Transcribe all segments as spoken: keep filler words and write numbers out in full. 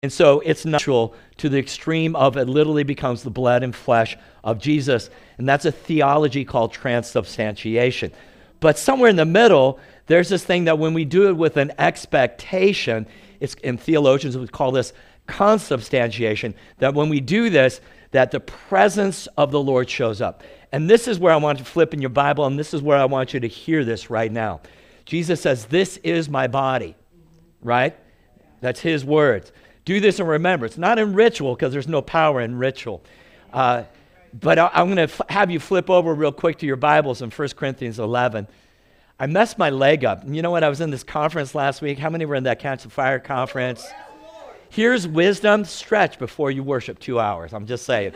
And so it's natural to the extreme of it literally becomes the blood and flesh of Jesus. And that's a theology called transubstantiation. But somewhere in the middle, there's this thing that when we do it with an expectation, it's, and theologians would call this consubstantiation, that when we do this, that the presence of the Lord shows up. And this is where I want you to flip in your Bible, and this is where I want you to hear this right now. Jesus says, "This is my body," right? That's his words. Do this in remembrance, not in ritual, because there's no power in ritual. Uh, but I, I'm going to f- have you flip over real quick to your Bibles in First Corinthians eleven. I messed my leg up. And you know what? I was in this conference last week. How many were in that Catch the Fire conference? Here's wisdom. Stretch before you worship two hours. I'm just saying.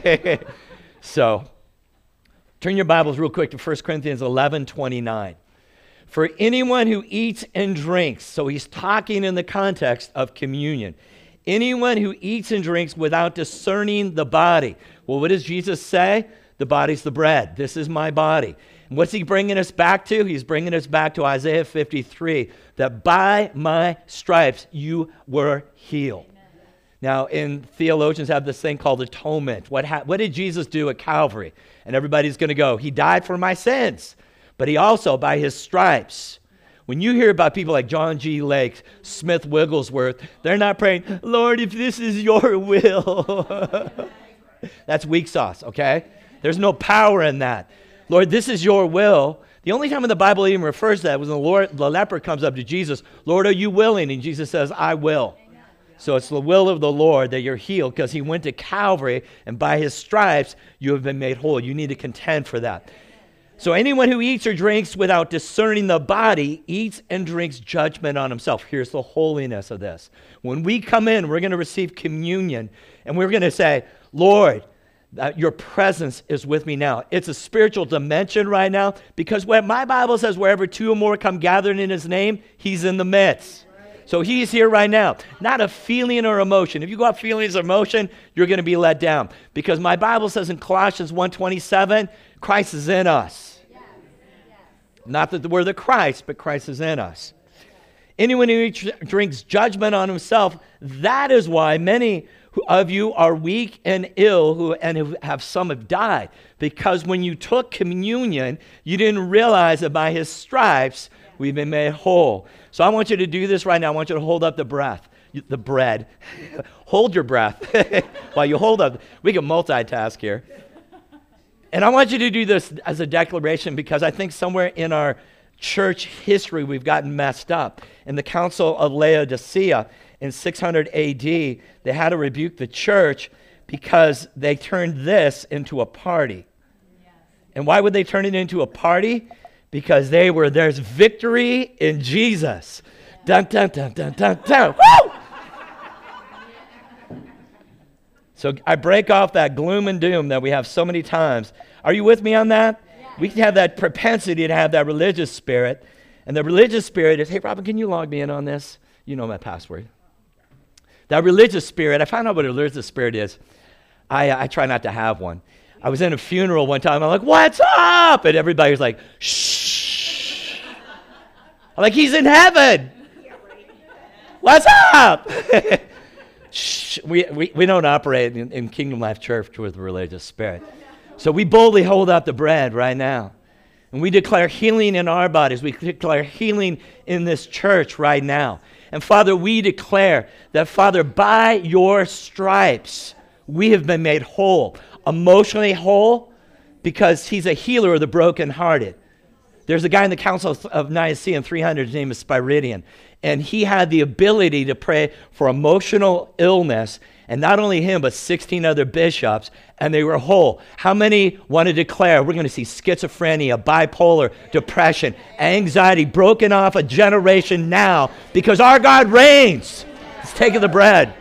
So, turn your Bibles real quick to First Corinthians eleven twenty-nine. For anyone who eats and drinks, so he's talking in the context of communion. Anyone who eats and drinks without discerning the body. Well, what does Jesus say? The body's the bread. This is my body. And what's he bringing us back to? He's bringing us back to Isaiah fifty-three, that by my stripes you were healed. Amen. Now, in theologians have this thing called atonement. What, ha- what did Jesus do at Calvary? And everybody's going to go, he died for my sins. But he also, by his stripes, when you hear about people like John G. Lake, Smith Wigglesworth, they're not praying, Lord, if this is your will. That's weak sauce, okay? There's no power in that. Lord, this is your will. The only time in the Bible even refers to that was when the, Lord, the leper comes up to Jesus, Lord, are you willing? And Jesus says, I will. So it's the will of the Lord that you're healed because he went to Calvary and by his stripes you have been made whole. You need to contend for that. So anyone who eats or drinks without discerning the body eats and drinks judgment on himself. Here's the holiness of this. When we come in, we're going to receive communion, and we're going to say, Lord, uh, your presence is with me now. It's a spiritual dimension right now, because what my Bible says, wherever two or more come gathered in his name, he's in the midst. So he's here right now. Not a feeling or emotion. If you got feelings or emotion, you're going to be let down. Because my Bible says in Colossians one twenty-seven, Christ is in us. Not that we're the Christ, but Christ is in us. Anyone who eats, drinks judgment on himself, that is why many of you are weak and ill, who and who have some have died. Because when you took communion, you didn't realize that by his stripes, we've been made whole. So I want you to do this right now. I want you to hold up the breath, the bread. Hold your breath while you hold up. We can multitask here. And I want you to do this as a declaration because I think somewhere in our church history we've gotten messed up. In the Council of Laodicea in six hundred A D, they had to rebuke the church because they turned this into a party. Yes. And why would they turn it into a party? Because they were, there's victory in Jesus. Dun, dun, dun, dun, dun, dun. Woo! So I break off that gloom and doom that we have so many times. Are you with me on that? Yeah. We can have that propensity to have that religious spirit. And the religious spirit is, hey, Robin, can you log me in on this? You know my password. That religious spirit, I found out what a religious spirit is. I, I try not to have one. I was in a funeral one time. I'm like, what's up? And everybody was like, shh. I'm like, he's in heaven. What's up? Shh, we, we, we don't operate in, in Kingdom Life Church with the religious spirit. So we boldly hold out the bread right now. And we declare healing in our bodies. We declare healing in this church right now. And Father, we declare that, Father, by your stripes, we have been made whole. Emotionally whole, because he's a healer of the brokenhearted. There's a guy in the Council of Nicaea in three hundred, his name is Spiridion. And he had the ability to pray for emotional illness, and not only him, but sixteen other bishops, and they were whole. How many want to declare we're going to see schizophrenia, bipolar, depression, anxiety broken off a generation now because our God reigns? Let's take the bread.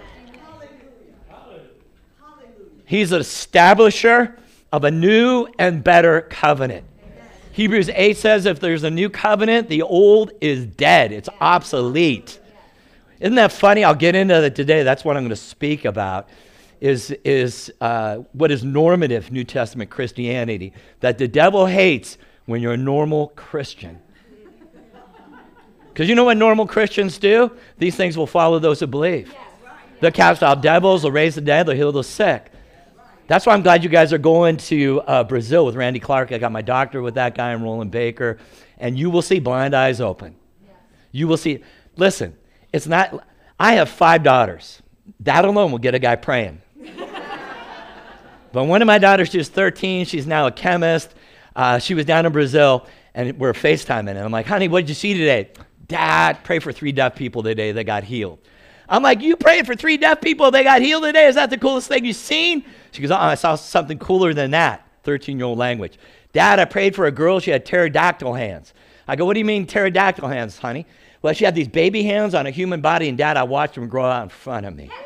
He's an establisher of a new and better covenant. Hebrews eight says if there's a new covenant, the old is dead. It's obsolete. Isn't that funny? I'll get into that today. That's what I'm going to speak about, is, is uh, what is normative New Testament Christianity, that the devil hates when you're a normal Christian. Because you know what normal Christians do? These things will follow those who believe. They'll cast out devils, they'll raise the dead, they'll heal the sick. That's why I'm glad you guys are going to uh, Brazil with Randy Clark. I got my doctor with that guy and Roland Baker. And you will see blind eyes open. You will see. Listen, it's not, I have five daughters. That alone will get a guy praying. But one of my daughters, she was thirteen. She's now a chemist. Uh, she was down in Brazil, and we're FaceTiming. And I'm like, honey, what did you see today? Dad, pray for three deaf people today that got healed. I'm like, you prayed for three deaf people that got healed today? Is that the coolest thing you've seen? She goes, oh, I saw something cooler than that. thirteen-year-old language. Dad, I prayed for a girl. She had pterodactyl hands. I go, what do you mean pterodactyl hands, honey? Well, she had these baby hands on a human body, and Dad, I watched them grow out in front of me.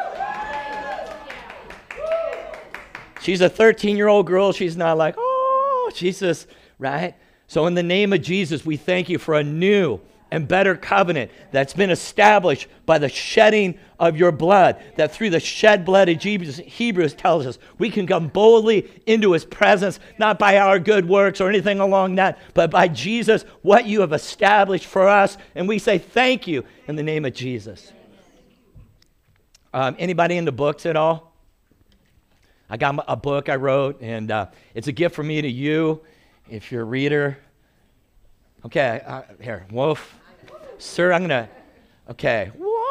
She's a thirteen-year-old girl. She's not like, oh, Jesus, right? So in the name of Jesus, we thank you for a new and better covenant that's been established by the shedding of your blood, that through the shed blood of Jesus, Hebrews tells us we can come boldly into his presence, not by our good works or anything along that, but by Jesus, what you have established for us. And we say thank you in the name of Jesus. Um, anybody into books at all? I got a book I wrote, and uh, it's a gift from me to you, if you're a reader. Okay, uh, here, Wolf. Sir, I'm going to, okay.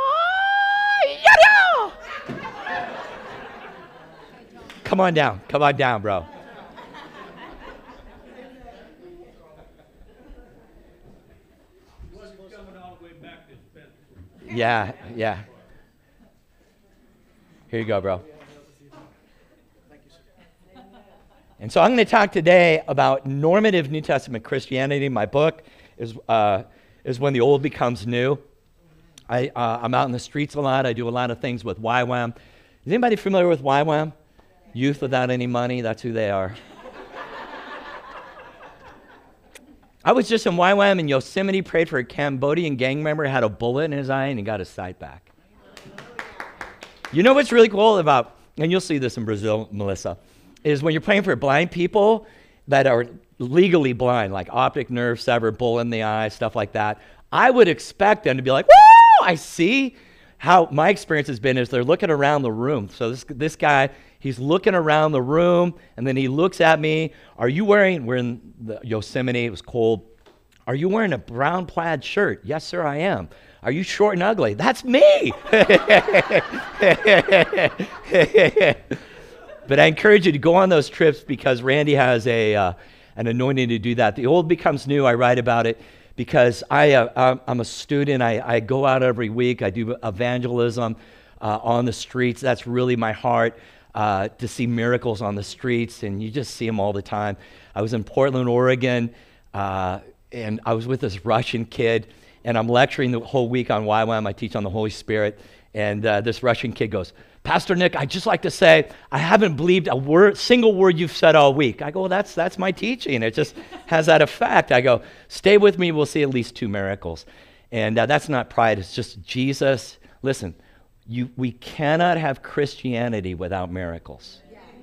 Come on down. Come on down, bro. Yeah, yeah. Here you go, bro. And so I'm going to talk today about normative New Testament Christianity. My book is uh, is When the Old Becomes New. I, uh, I'm out in the streets a lot. I do a lot of things with Y WAM. Is anybody familiar with Y WAM? Youth Without Any Money, that's who they are. I was just in Y WAM in Yosemite, prayed for a Cambodian gang member, had a bullet in his eye, and he got his sight back. You know what's really cool about, and you'll see this in Brazil, Melissa, is when you're praying for blind people that are legally blind, like optic nerve severed, bullet in the eye, stuff like that, I would expect them to be like, woo, I see. How my experience has been is they're looking around the room. So this this guy, he's looking around the room, and then he looks at me. Are you wearing, we're in the Yosemite, it was cold. Are you wearing a brown plaid shirt? Yes, sir, I am. Are you short and ugly? That's me. But I encourage you to go on those trips because Randy has a uh, an anointing to do that. The old becomes new. I write about it because I, uh, I'm a student. I, I go out every week. I do evangelism uh, on the streets. That's really my heart, uh, to see miracles on the streets, and you just see them all the time. I was in Portland, Oregon, uh, and I was with this Russian kid, and I'm lecturing the whole week on Y WAM. I teach on the Holy Spirit, and uh, this Russian kid goes, Pastor Nick, I'd just like to say, I haven't believed a word, single word you've said all week. I go, well, that's that's my teaching. It just has that effect. I go, stay with me. We'll see at least two miracles. And uh, that's not pride. It's just Jesus. Listen, you, we cannot have Christianity without miracles.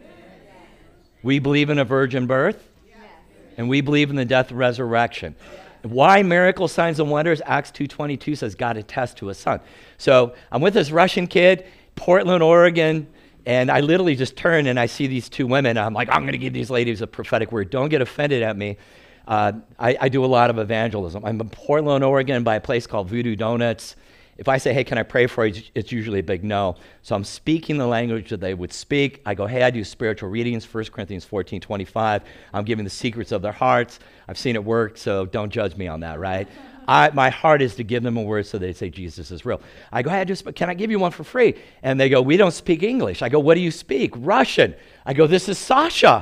We believe in a virgin birth, and we believe in the death and resurrection. Why miracles, signs, and wonders? Acts two twenty-two says God attests to his son. So I'm with this Russian kid, Portland, Oregon, and I literally just turn and I see these two women. I'm like, I'm going to give these ladies a prophetic word. Don't get offended at me. Uh, I, I do a lot of evangelism. I'm in Portland, Oregon by a place called Voodoo Donuts. If I say, hey, can I pray for you? It's usually a big no. So I'm speaking the language that they would speak. I go, hey, I do spiritual readings, First Corinthians fourteen twenty-five. I'm giving the secrets of their hearts. I've seen it work, so don't judge me on that, right? I, my heart is to give them a word so they say Jesus is real. I go, hey, I just, can I give you one for free? And they go, we don't speak English. I go, what do you speak? Russian. I go, this is Sasha.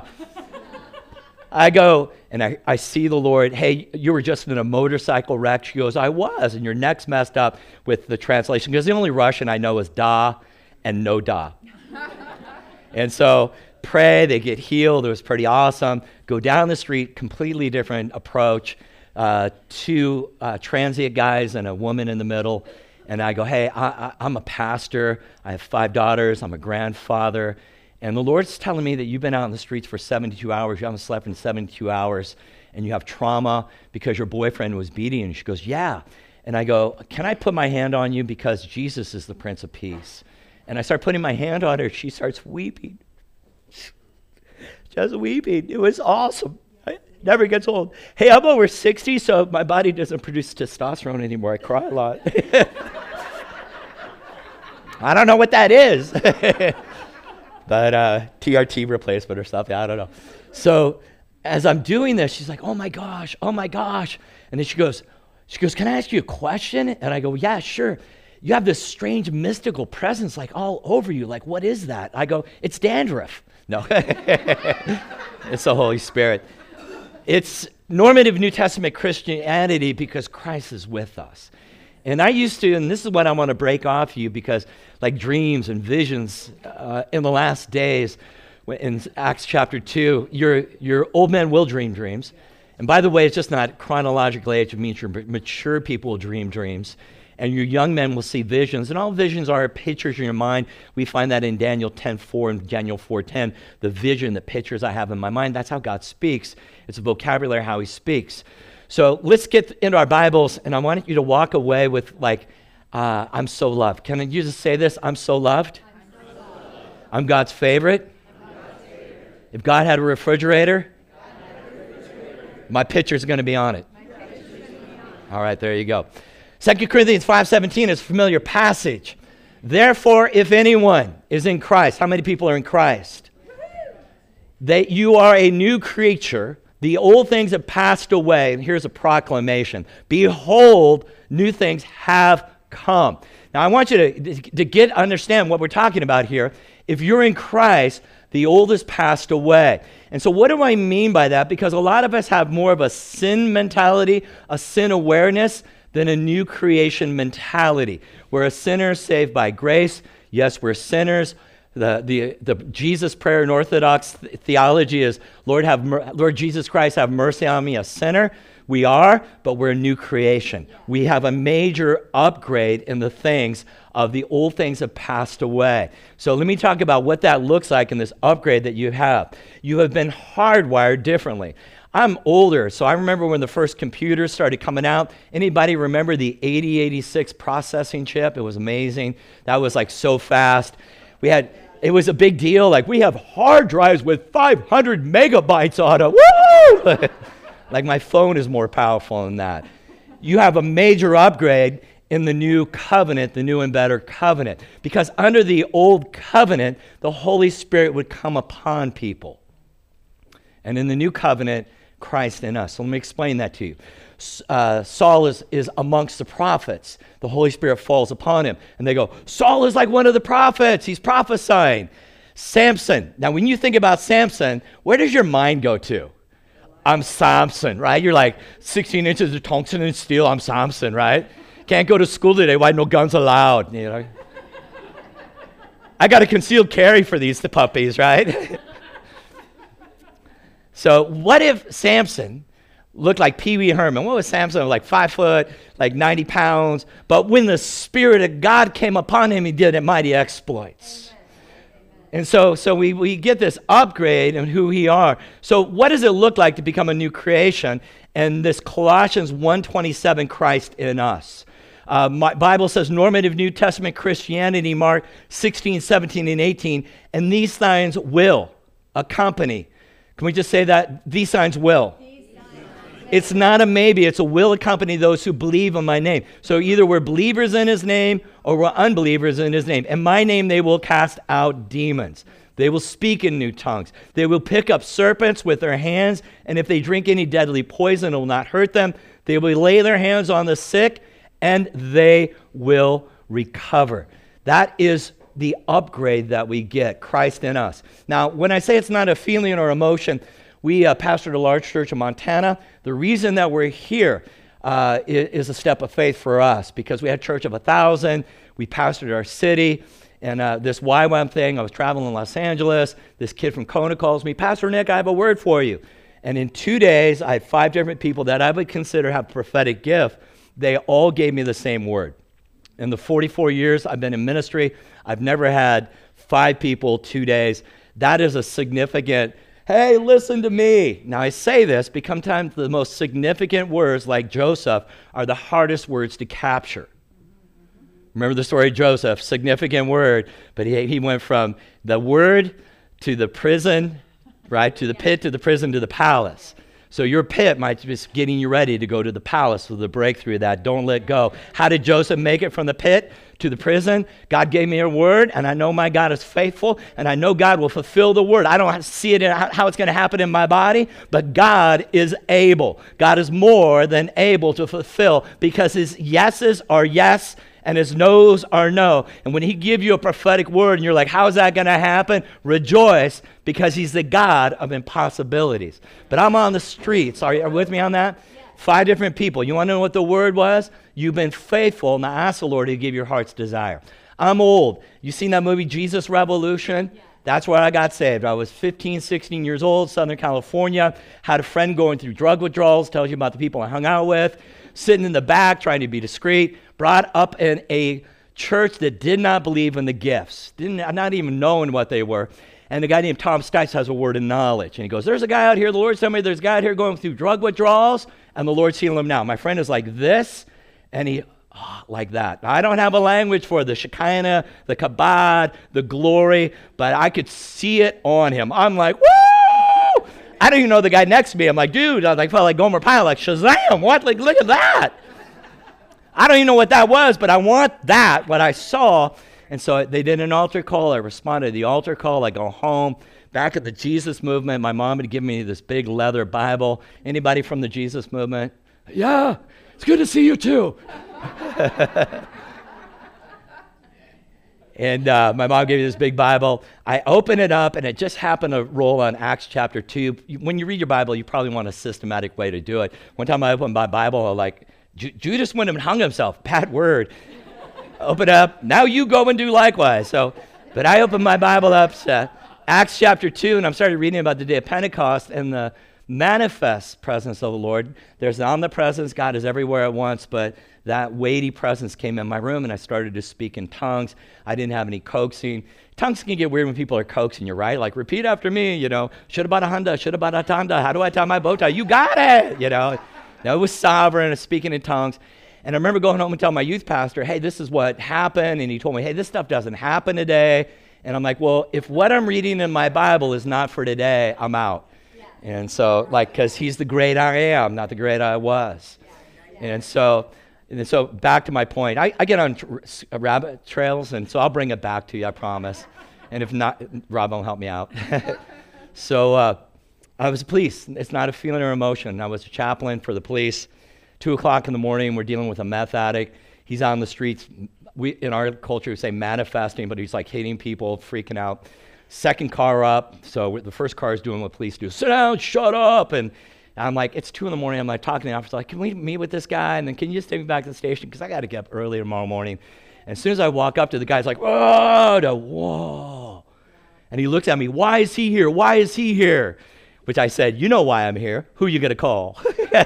I go, and I, I see the Lord, hey, you were just in a motorcycle wreck. She goes, I was, and your neck's messed up with the translation, because the only Russian I know is da and no da. And so pray, they get healed. It was pretty awesome. Go down the street, completely different approach. Uh, two uh, transient guys and a woman in the middle. And I go, hey, I, I, I'm a pastor. I have five daughters. I'm a grandfather. And the Lord's telling me that you've been out in the streets for seventy-two hours. You haven't slept in seventy-two hours. And you have trauma because your boyfriend was beating you. And she goes, yeah. And I go, can I put my hand on you? Because Jesus is the Prince of Peace. And I start putting my hand on her. She starts weeping. Just weeping. It was awesome. It never gets old. Hey, I'm over sixty, so my body doesn't produce testosterone anymore. I cry a lot. I don't know what that is. But uh, T R T replacement or something. I don't know. So as I'm doing this, she's like, oh my gosh, oh my gosh. And then she goes, she goes, can I ask you a question? And I go, yeah, sure. You have this strange mystical presence like all over you. Like, what is that? I go, it's dandruff. No, it's the Holy Spirit. It's normative New Testament Christianity because Christ is with us. And I used to, and this is what I want to break off you because like dreams and visions uh, in the last days, in Acts chapter two, your, your old men will dream dreams. And by the way, it's just not chronological age. It means your mature people will dream dreams. And your young men will see visions. And all visions are pictures in your mind. We find that in Daniel ten four and Daniel four ten. The vision, the pictures I have in my mind, that's how God speaks. It's a vocabulary how he speaks. So let's get into our Bibles, and I want you to walk away with like, uh, I'm so loved. Can you just say this? I'm so loved. I'm, so loved. I'm God's favorite. I'm God's favorite. If God had a refrigerator, had a refrigerator. My picture's going to be on it. All right, there you go. Second Corinthians five seventeen is a familiar passage. Therefore, if anyone is in Christ, how many people are in Christ? That you are a new creature. The old things have passed away. And here's a proclamation. Behold, new things have come. Now, I want you to, to get understand what we're talking about here. If you're in Christ, the old has passed away. And so what do I mean by that? Because a lot of us have more of a sin mentality, a sin awareness, than a new creation mentality. We're a sinner saved by grace. Yes, we're sinners. The, the, the Jesus prayer in Orthodox theology is, Lord, have mer- Lord Jesus Christ, have mercy on me, a sinner. We are, but we're a new creation. We have a major upgrade in the things of the old things have passed away. So let me talk about what that looks like in this upgrade that you have. You have been hardwired differently. I'm older, so I remember when the first computers started coming out. Anybody remember the eighty eighty-six processing chip? It was amazing. That was like so fast. We had, it was a big deal. Like we have hard drives with five hundred megabytes on it. Woo! Like my phone is more powerful than that. You have a major upgrade in the new covenant, the new and better covenant. Because under the old covenant, the Holy Spirit would come upon people. And in the new covenant, Christ in us. So let me explain that to you. Uh, Saul is, is amongst the prophets. The Holy Spirit falls upon him. And they go, Saul is like one of the prophets. He's prophesying. Samson. Now, when you think about Samson, where does your mind go to? I'm Samson, right? You're like sixteen inches of tungsten and steel. I'm Samson, right? Can't go to school today. Why no guns allowed? You know? I got a concealed carry for these puppies, right? So what if Samson looked like Pee Wee Herman? What was Samson? Like five foot, like ninety pounds. But when the Spirit of God came upon him, he did mighty exploits. Amen. And so, so we, we get this upgrade in who we are. So what does it look like to become a new creation? And this Colossians one twenty-seven, Christ in us. Uh, my Bible says normative New Testament Christianity, Mark sixteen, seventeen, and eighteen. And these signs will accompany. Can we just say that? These signs will. It's not a maybe. It's a will accompany those who believe in my name. So either we're believers in his name or we're unbelievers in his name. In my name, they will cast out demons. They will speak in new tongues. They will pick up serpents with their hands. And if they drink any deadly poison, it will not hurt them. They will lay their hands on the sick and they will recover. That is the upgrade that we get, Christ in us. Now, when I say it's not a feeling or emotion, we uh, pastored a large church in Montana. The reason that we're here uh, is, is a step of faith for us because we had a church of a thousand. We pastored our city. And uh, this Y WAM thing, I was traveling in Los Angeles. This kid from Kona calls me, Pastor Nick, I have a word for you. And in two days, I had five different people that I would consider have prophetic gift. They all gave me the same word. In the forty-four years I've been in ministry, I've never had five people, two days. That is a significant, hey, listen to me. Now I say this because sometimes the most significant words like Joseph are the hardest words to capture. Remember the story of Joseph, significant word, but he, he went from the word to the prison, right, to the pit, to the prison, to the palace. So your pit might be getting you ready to go to the palace with the breakthrough of that. Don't let go. How did Joseph make it from the pit to the prison? God gave me a word, and I know my God is faithful, and I know God will fulfill the word. I don't see it in how it's going to happen in my body, but God is able. God is more than able to fulfill, because his yeses are yes and his no's are no. And when he gives you a prophetic word and you're like, how is that going to happen? Rejoice, because he's the God of impossibilities. But I'm on the streets. Are you with me on that? Yeah. Five different people. You want to know what the word was? You've been faithful. Now ask the Lord to give your heart's desire. I'm old. You seen that movie, Jesus Revolution? Yeah. That's where I got saved. I was fifteen, sixteen years old, Southern California. Had a friend going through drug withdrawals. Tells you about the people I hung out with. Sitting in the back, trying to be discreet. Brought up in a church that did not believe in the gifts. Didn't, not even knowing what they were. And a guy named Tom Stites has a word of knowledge. And he goes, there's a guy out here, the Lord's telling me there's a guy out here going through drug withdrawals, and the Lord's healing him now. My friend is like this, and he, oh, like that. I don't have a language for the Shekinah, the kabod, the glory, but I could see it on him. I'm like, woo! I don't even know the guy next to me. I'm like, dude, I like, felt like Gomer Pyle, like, Shazam, what? Like, look at that. I don't even know what that was, but I want that, what I saw. And so they did an altar call. I responded to the altar call. I go home. Back at the Jesus movement, my mom had given me this big leather Bible. Anybody from the Jesus movement? Yeah, it's good to see you too. And uh, my mom gave me this big Bible. I open it up, and it just happened to roll on Acts chapter two. When you read your Bible, you probably want a systematic way to do it. One time I opened my Bible, I was like, Judas went and hung himself. Bad word. Open up. Now you go and do likewise. So, but I opened my Bible up to Acts chapter two, and I'm started reading about the day of Pentecost and the manifest presence of the Lord. There's an omnipresence. God is everywhere at once, but that weighty presence came in my room, and I started to speak in tongues. I didn't have any coaxing. Tongues can get weird when people are coaxing you, right? Like, repeat after me, you know. Should have bought a Honda, should have bought a Honda. How do I tie my bow tie? You got it, you know. No, it was sovereign, speaking in tongues. And I remember going home and telling my youth pastor, hey, this is what happened. And he told me, hey, this stuff doesn't happen today. And I'm like, well, if what I'm reading in my Bible is not for today, I'm out. Yeah. And so, like, because he's the great I am, not the great I was. Yeah. Yeah. And so, and so back to my point, I, I get on tr- rabbit trails, and so I'll bring it back to you, I promise. And if not, Rob will help me out. so uh, I was a police. It's not a feeling or emotion. I was a chaplain for the police. Two o'clock in the morning, we're dealing with a meth addict. He's on the streets. We, in our culture, we say manifesting, but he's like hitting people, freaking out. Second car up, so the first car is doing what police do. Sit down, shut up. And I'm like, it's two in the morning. I'm like talking to the officer, like, can we meet with this guy? And then can you just take me back to the station? Because I got to get up early tomorrow morning. And as soon as I walk up to the guy, he's like, whoa, to, whoa. And he looks at me, why is he here? Why is he here? Which I said, you know why I'm here. Who are you going to call?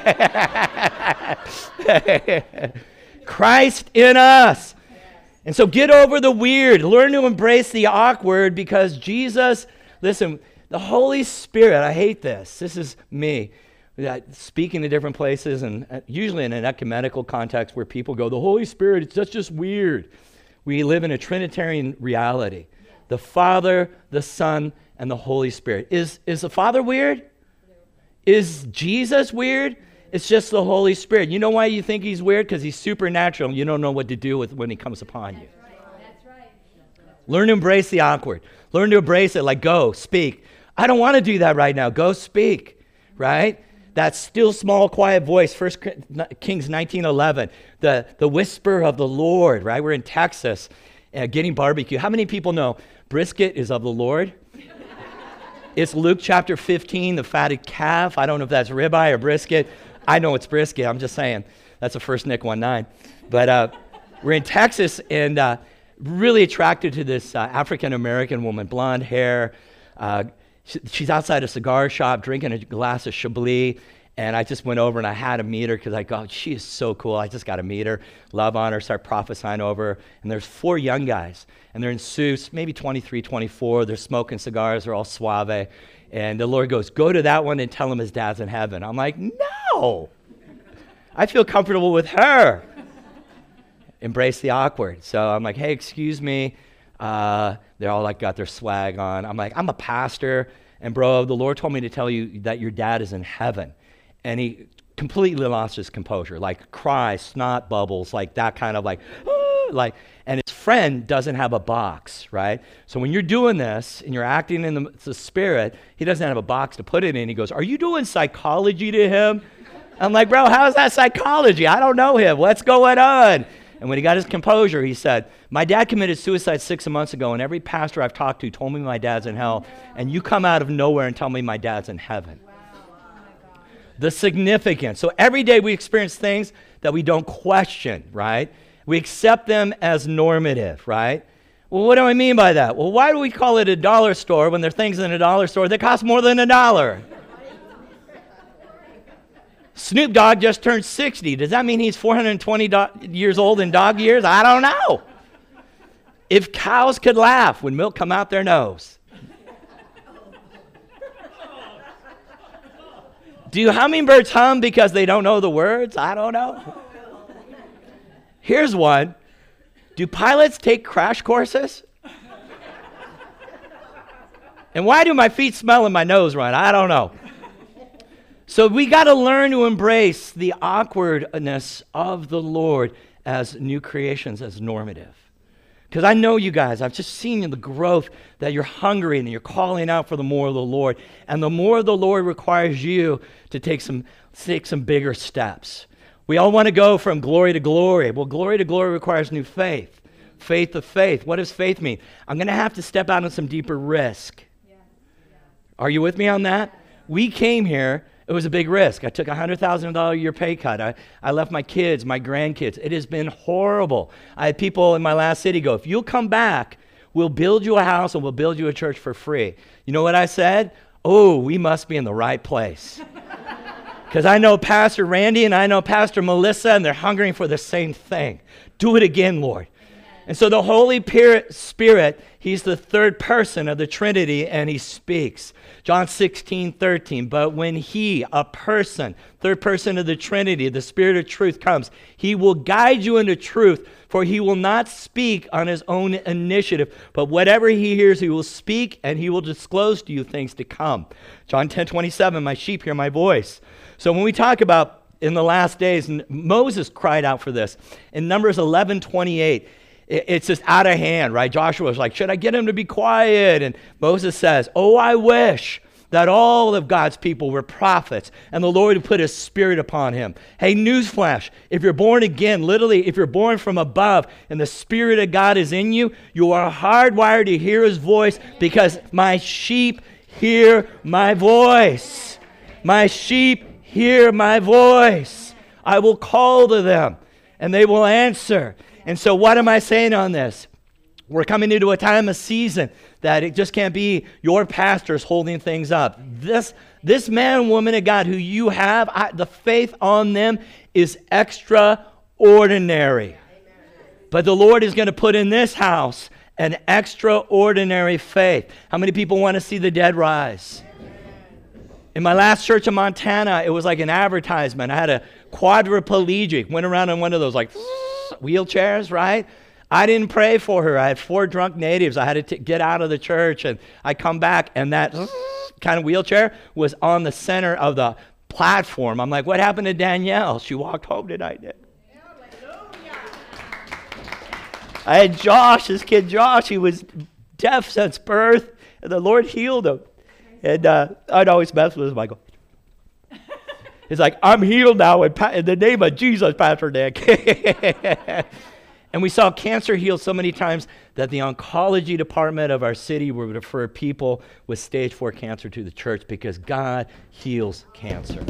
Christ in us. And so get over the weird. Learn to embrace the awkward, because Jesus, listen, the Holy Spirit, I hate this. This is me. Speaking to different places, and usually in an ecumenical context where people go, the Holy Spirit, it's just, just weird. We live in a Trinitarian reality. The Father, the Son, and the Holy Spirit. Is, is the Father weird? Is Jesus weird? It's just the Holy Spirit. You know why you think he's weird? Because he's supernatural, and you don't know what to do with when he comes upon you. That's right. That's right. Learn to embrace the awkward. Learn to embrace it, like, go, speak. I don't want to do that right now. Go speak, right? That still, small, quiet voice, First Kings nineteen eleven, the, the whisper of the Lord, right? We're in Texas uh, getting barbecue. How many people know brisket is of the Lord? It's Luke chapter fifteen, the fatted calf. I don't know if that's ribeye or brisket. I know it's brisket. I'm just saying. That's a First Nick one nine. But uh, we're in Texas, and uh, really attracted to this uh, African-American woman, blonde hair. Uh, she, she's outside a cigar shop drinking a glass of Chablis. And I just went over and I had to meet her because I go, she is so cool. I just got to meet her, love on her, start prophesying over her. And there's four young guys, and they're in suits, maybe twenty-three, twenty-four. They're smoking cigars. They're all suave. And the Lord goes, go to that one and tell him his dad's in heaven. I'm like, no. I feel comfortable with her. embrace the awkward. So I'm like, hey, excuse me. Uh, they're all like got their swag on. I'm like, I'm a pastor. And bro, the Lord told me to tell you that your dad is in heaven. And he completely lost his composure, like cry, snot bubbles, like that kind of like, ah, like, and his friend doesn't have a box, right? So when you're doing this and you're acting in the, the spirit, he doesn't have a box to put it in. He goes, are you doing psychology to him? I'm like, bro, how is that psychology? I don't know him. What's going on? And when he got his composure, he said, my dad committed suicide six months ago, and every pastor I've talked to told me my dad's in hell, and you come out of nowhere and tell me my dad's in heaven. The significance. So every day we experience things that we don't question, right? We accept them as normative, right? Well, what do I mean by that? Well, why do we call it a dollar store when there are things in a dollar store that cost more than a dollar? Snoop Dogg just turned sixty. Does that mean he's four hundred twenty do- years old in dog years? I don't know. If cows could laugh, would milk come out their nose? Do hummingbirds hum because they don't know the words? I don't know. Here's one. Do pilots take crash courses? And why do my feet smell and my nose run? I don't know. So we got to learn to embrace the awkwardness of the Lord as new creations, as normative. Because I know you guys, I've just seen the growth that you're hungry and you're calling out for the more of the Lord. And the more of the Lord requires you to take some, take some bigger steps. We all want to go from glory to glory. Well, glory to glory requires new faith. Faith of faith. What does faith mean? I'm going to have to step out on some deeper risk. Yeah. Yeah. Are you with me on that? We came here. It was a big risk. I took a one hundred thousand dollars a year pay cut. I, I left my kids, my grandkids. It has been horrible. I had people in my last city go, if you'll come back, we'll build you a house and we'll build you a church for free. You know what I said? Oh, we must be in the right place. Because I know Pastor Randy and I know Pastor Melissa, and they're hungering for the same thing. Do it again, Lord. And so the Holy Spirit, he's the third person of the Trinity, and he speaks. John sixteen, thirteen, but when he, a person, third person of the Trinity, the Spirit of truth comes, he will guide you into truth, for he will not speak on his own initiative, but whatever he hears, he will speak, and he will disclose to you things to come. John ten, twenty-seven, my sheep hear my voice. So when we talk about in the last days, Moses cried out for this. In Numbers eleven, twenty-eight, it's just out of hand, right? Joshua was like, should I get him to be quiet? And Moses says, oh, I wish that all of God's people were prophets and the Lord would put his spirit upon him. Hey, newsflash, if you're born again, literally, if you're born from above and the Spirit of God is in you, you are hardwired to hear his voice because my sheep hear my voice. My sheep hear my voice. I will call to them and they will answer. And so what am I saying on this? We're coming into a time, a season, that it just can't be your pastors holding things up. This, this man and woman of God who you have, I, the faith on them is extraordinary. But the Lord is going to put in this house an extraordinary faith. How many people want to see the dead rise? In my last church in Montana, it was like an advertisement. I had a quadriplegic, went around in one of those like wheelchairs, right? I didn't pray for her. I had four drunk natives. I had to t- get out of the church, and I come back, and that kind of wheelchair was on the center of the platform. I'm like, what happened to Danielle? She walked home tonight. I had Josh, this kid Josh. He was deaf since birth, and the Lord healed him. And uh, I'd always mess with him. I go, it's like, I'm healed now in, pa- in the name of Jesus, Pastor Nick. And we saw cancer healed so many times that the oncology department of our city would refer people with stage four cancer to the church because God heals cancer.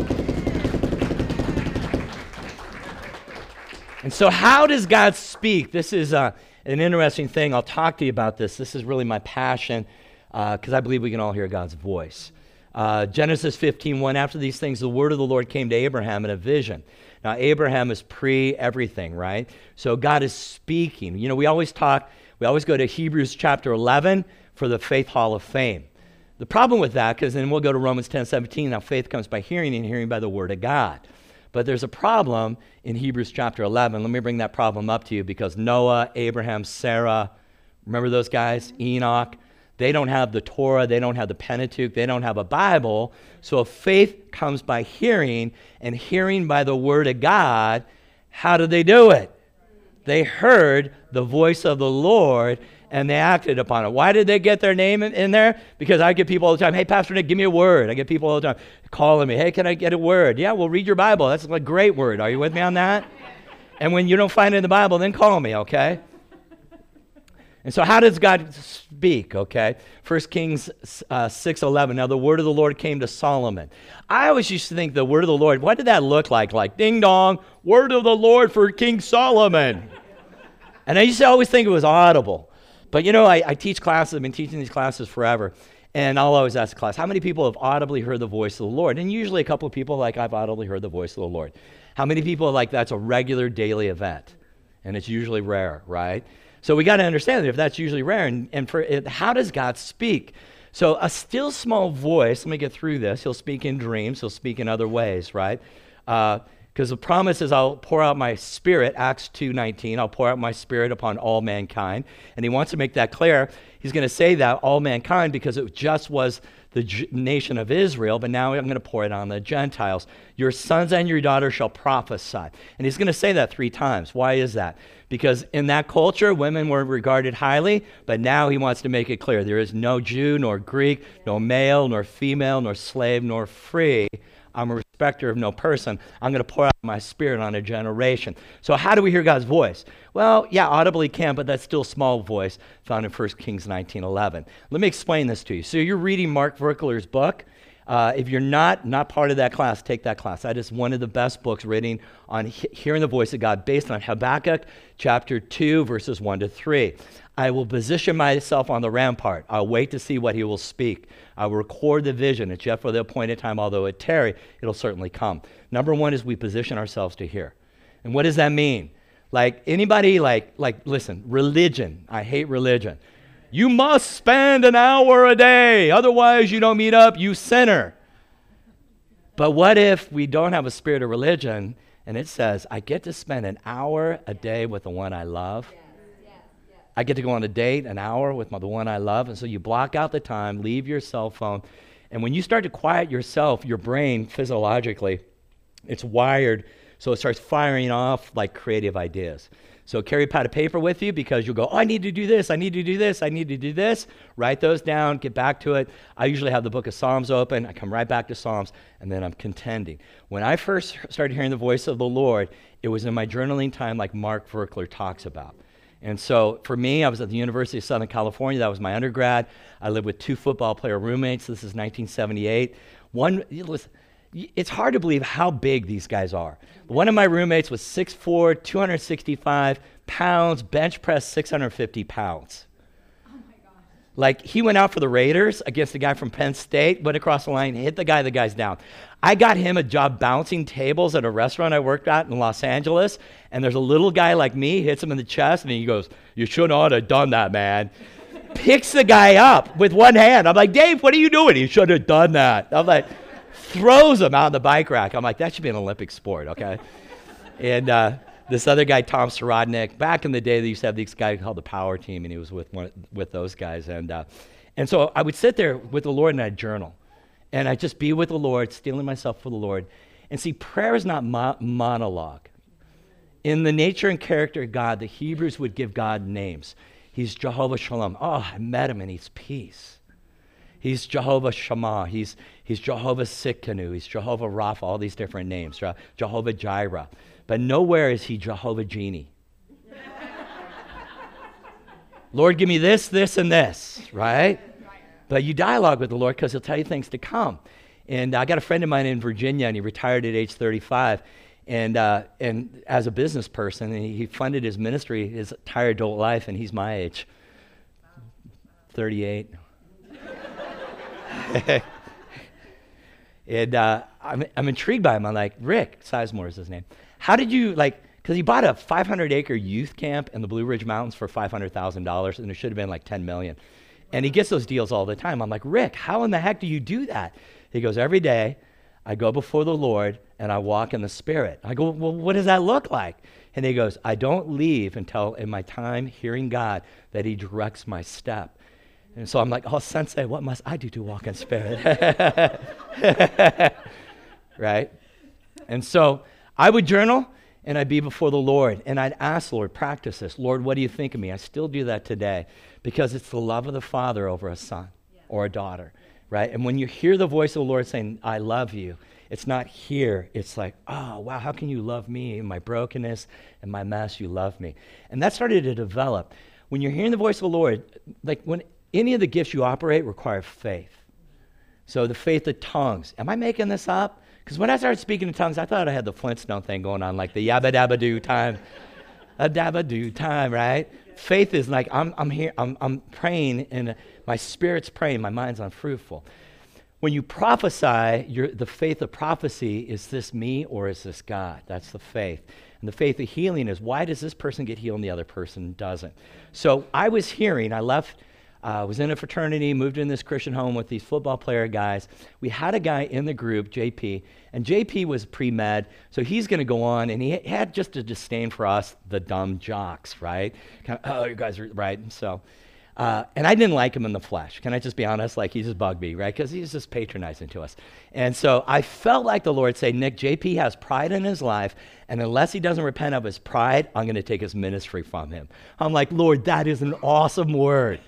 And so how does God speak? This is uh, an interesting thing. I'll talk to you about this. This is really my passion because uh, I believe we can all hear God's voice. Uh, Genesis fifteen one, after these things, the word of the Lord came to Abraham in a vision. Now, Abraham is pre-everything, right? So God is speaking. You know, we always talk, we always go to Hebrews chapter eleven for the Faith Hall of Fame. The problem with that, because then we'll go to Romans ten seventeen, now faith comes by hearing and hearing by the word of God. But there's a problem in Hebrews chapter eleven. Let me bring that problem up to you because Noah, Abraham, Sarah, remember those guys? Enoch. They don't have the Torah. They don't have the Pentateuch. They don't have a Bible. So if faith comes by hearing and hearing by the word of God, how did they do it? They heard the voice of the Lord and they acted upon it. Why did they get their name in, in there? Because I get people all the time, hey, Pastor Nick, give me a word. I get people all the time calling me, hey, can I get a word? Yeah, well, read your Bible. That's a great word. Are you with me on that? And when you don't find it in the Bible, then call me, okay? And so how does God speak, okay? First Kings uh, six eleven. Now the word of the Lord came to Solomon. I always used to think the word of the Lord, what did that look like? Like, ding dong, word of the Lord for King Solomon. And I used to always think it was audible. But you know, I, I teach classes, I've been teaching these classes forever. And I'll always ask the class, how many people have audibly heard the voice of the Lord? And usually a couple of people like, I've audibly heard the voice of the Lord. How many people are like, that's a regular daily event? And it's usually rare, right? So we got to understand that if that's usually rare, and, and for it, how does God speak? So a still small voice, let me get through this. He'll speak in dreams. He'll speak in other ways, right? Because uh, the promise is I'll pour out my spirit, Acts two nineteen. I'll pour out my spirit upon all mankind. And he wants to make that clear. He's going to say that, all mankind, because it just was the J- nation of Israel, but now I'm going to pour it on the Gentiles. Your sons and your daughters shall prophesy. And he's going to say that three times. Why is that? Because in that culture, women were regarded highly, but now he wants to make it clear. There is no Jew, nor Greek, no male, nor female, nor slave, nor free. I'm a respecter of no person. I'm going to pour out my spirit on a generation. So how do we hear God's voice? Well, yeah, audibly can, but that's still small voice found in First Kings nineteen eleven. Let me explain this to you. So you're reading Mark Virkler's book. Uh, if you're not not part of that class, take that class. That is one of the best books written on he- hearing the voice of God, based on Habakkuk chapter two, verses one to three. I will position myself on the rampart. I'll wait to see what he will speak. I will record the vision. It's yet for the appointed time, although it tarry, it'll certainly come. Number one is we position ourselves to hear. And what does that mean? Like anybody, like, like listen, religion. I hate religion. You must spend an hour a day. Otherwise, you don't meet up, you sinner. But what if we don't have a spirit of religion and it says, I get to spend an hour a day with the one I love? Yes, yes, yes. I get to go on a date an hour with my, the one I love. And so you block out the time, leave your cell phone. And when you start to quiet yourself, your brain physiologically, it's wired so it starts firing off like creative ideas. So carry a pad of paper with you because you'll go, oh, I need to do this, I need to do this, I need to do this. Write those down, get back to it. I usually have the book of Psalms open. I come right back to Psalms, and then I'm contending. When I first started hearing the voice of the Lord, it was in my journaling time like Mark Virkler talks about. And so for me, I was at the University of Southern California. That was my undergrad. I lived with two football player roommates. This is nineteen seventy-eight. One, listen, it's hard to believe how big these guys are. One of my roommates was six foot four, two hundred sixty-five pounds, bench press six hundred fifty pounds. Oh my gosh. Like, he went out for the Raiders against the guy from Penn State, went across the line, hit the guy, the guy's down. I got him a job bouncing tables at a restaurant I worked at in Los Angeles, and there's a little guy like me, hits him in the chest, and he goes, you should not have done that, man. Picks the guy up with one hand. I'm like, Dave, what are you doing? He should have done that. I'm like, throws him out on the bike rack. I'm like, that should be an Olympic sport, okay? And uh, this other guy, Tom Sorodnik, back in the day, they used to have this guy called the Power Team, and he was with one, with those guys. And uh, and so I would sit there with the Lord and I'd journal. And I'd just be with the Lord, stealing myself for the Lord. And see, prayer is not mo- monologue. In the nature and character of God, the Hebrews would give God names. He's Jehovah Shalom. Oh, I met him and he's peace. He's Jehovah Shammah. He's, he's Jehovah Sitkanu. He's Jehovah Rapha, all these different names. Right? Jehovah Jireh. But nowhere is he Jehovah Genie. Lord, give me this, this, and this, right? But you dialogue with the Lord because he'll tell you things to come. And I got a friend of mine in Virginia, and he retired at age thirty-five. And uh, and as a business person, and he funded his ministry his entire adult life, and he's my age, thirty-eight. and uh, I'm, I'm intrigued by him. I'm like, Rick Sizemore is his name. How did you, like, because he bought a five hundred acre youth camp in the Blue Ridge Mountains for five hundred thousand dollars, and it should have been like ten million dollars. And he gets those deals all the time. I'm like, Rick, how in the heck do you do that? He goes, every day I go before the Lord and I walk in the Spirit. I go, well, what does that look like? And he goes, I don't leave until in my time hearing God that he directs my step. And so I'm like, oh, Sensei, what must I do to walk in Spirit? Right? And so I would journal, and I'd be before the Lord, and I'd ask the Lord, practice this. Lord, what do you think of me? I still do that today because it's the love of the Father over a son yeah. or a daughter, right? And when you hear the voice of the Lord saying, I love you, it's not here. It's like, oh, wow, how can you love me in my brokenness and my mess? You love me. And that started to develop. When you're hearing the voice of the Lord, like when any of the gifts you operate require faith. So the faith of tongues. Am I making this up? Because when I started speaking in tongues, I thought I had the Flintstone thing going on, like the yabba dabba doo time. A dabba doo time, right? Faith is like, I'm I'm here, I'm I'm praying, and my spirit's praying, my mind's unfruitful. When you prophesy, you're, the faith of prophecy, is this me or is this God? That's the faith. And the faith of healing is, why does this person get healed and the other person doesn't? So I was hearing, I left, I uh, was in a fraternity, moved in this Christian home with these football player guys. We had a guy in the group, J P, and J P was pre-med, so he's going to go on, and he had just a disdain for us, the dumb jocks, right? Kind of, oh, you guys are, right? And so, uh, and I didn't like him in the flesh. Can I just be honest? Like, he just bugged me, right? Because he's just patronizing to us. And so I felt like the Lord say, Nick, J P has pride in his life, and unless he doesn't repent of his pride, I'm going to take his ministry from him. I'm like, Lord, that is an awesome word.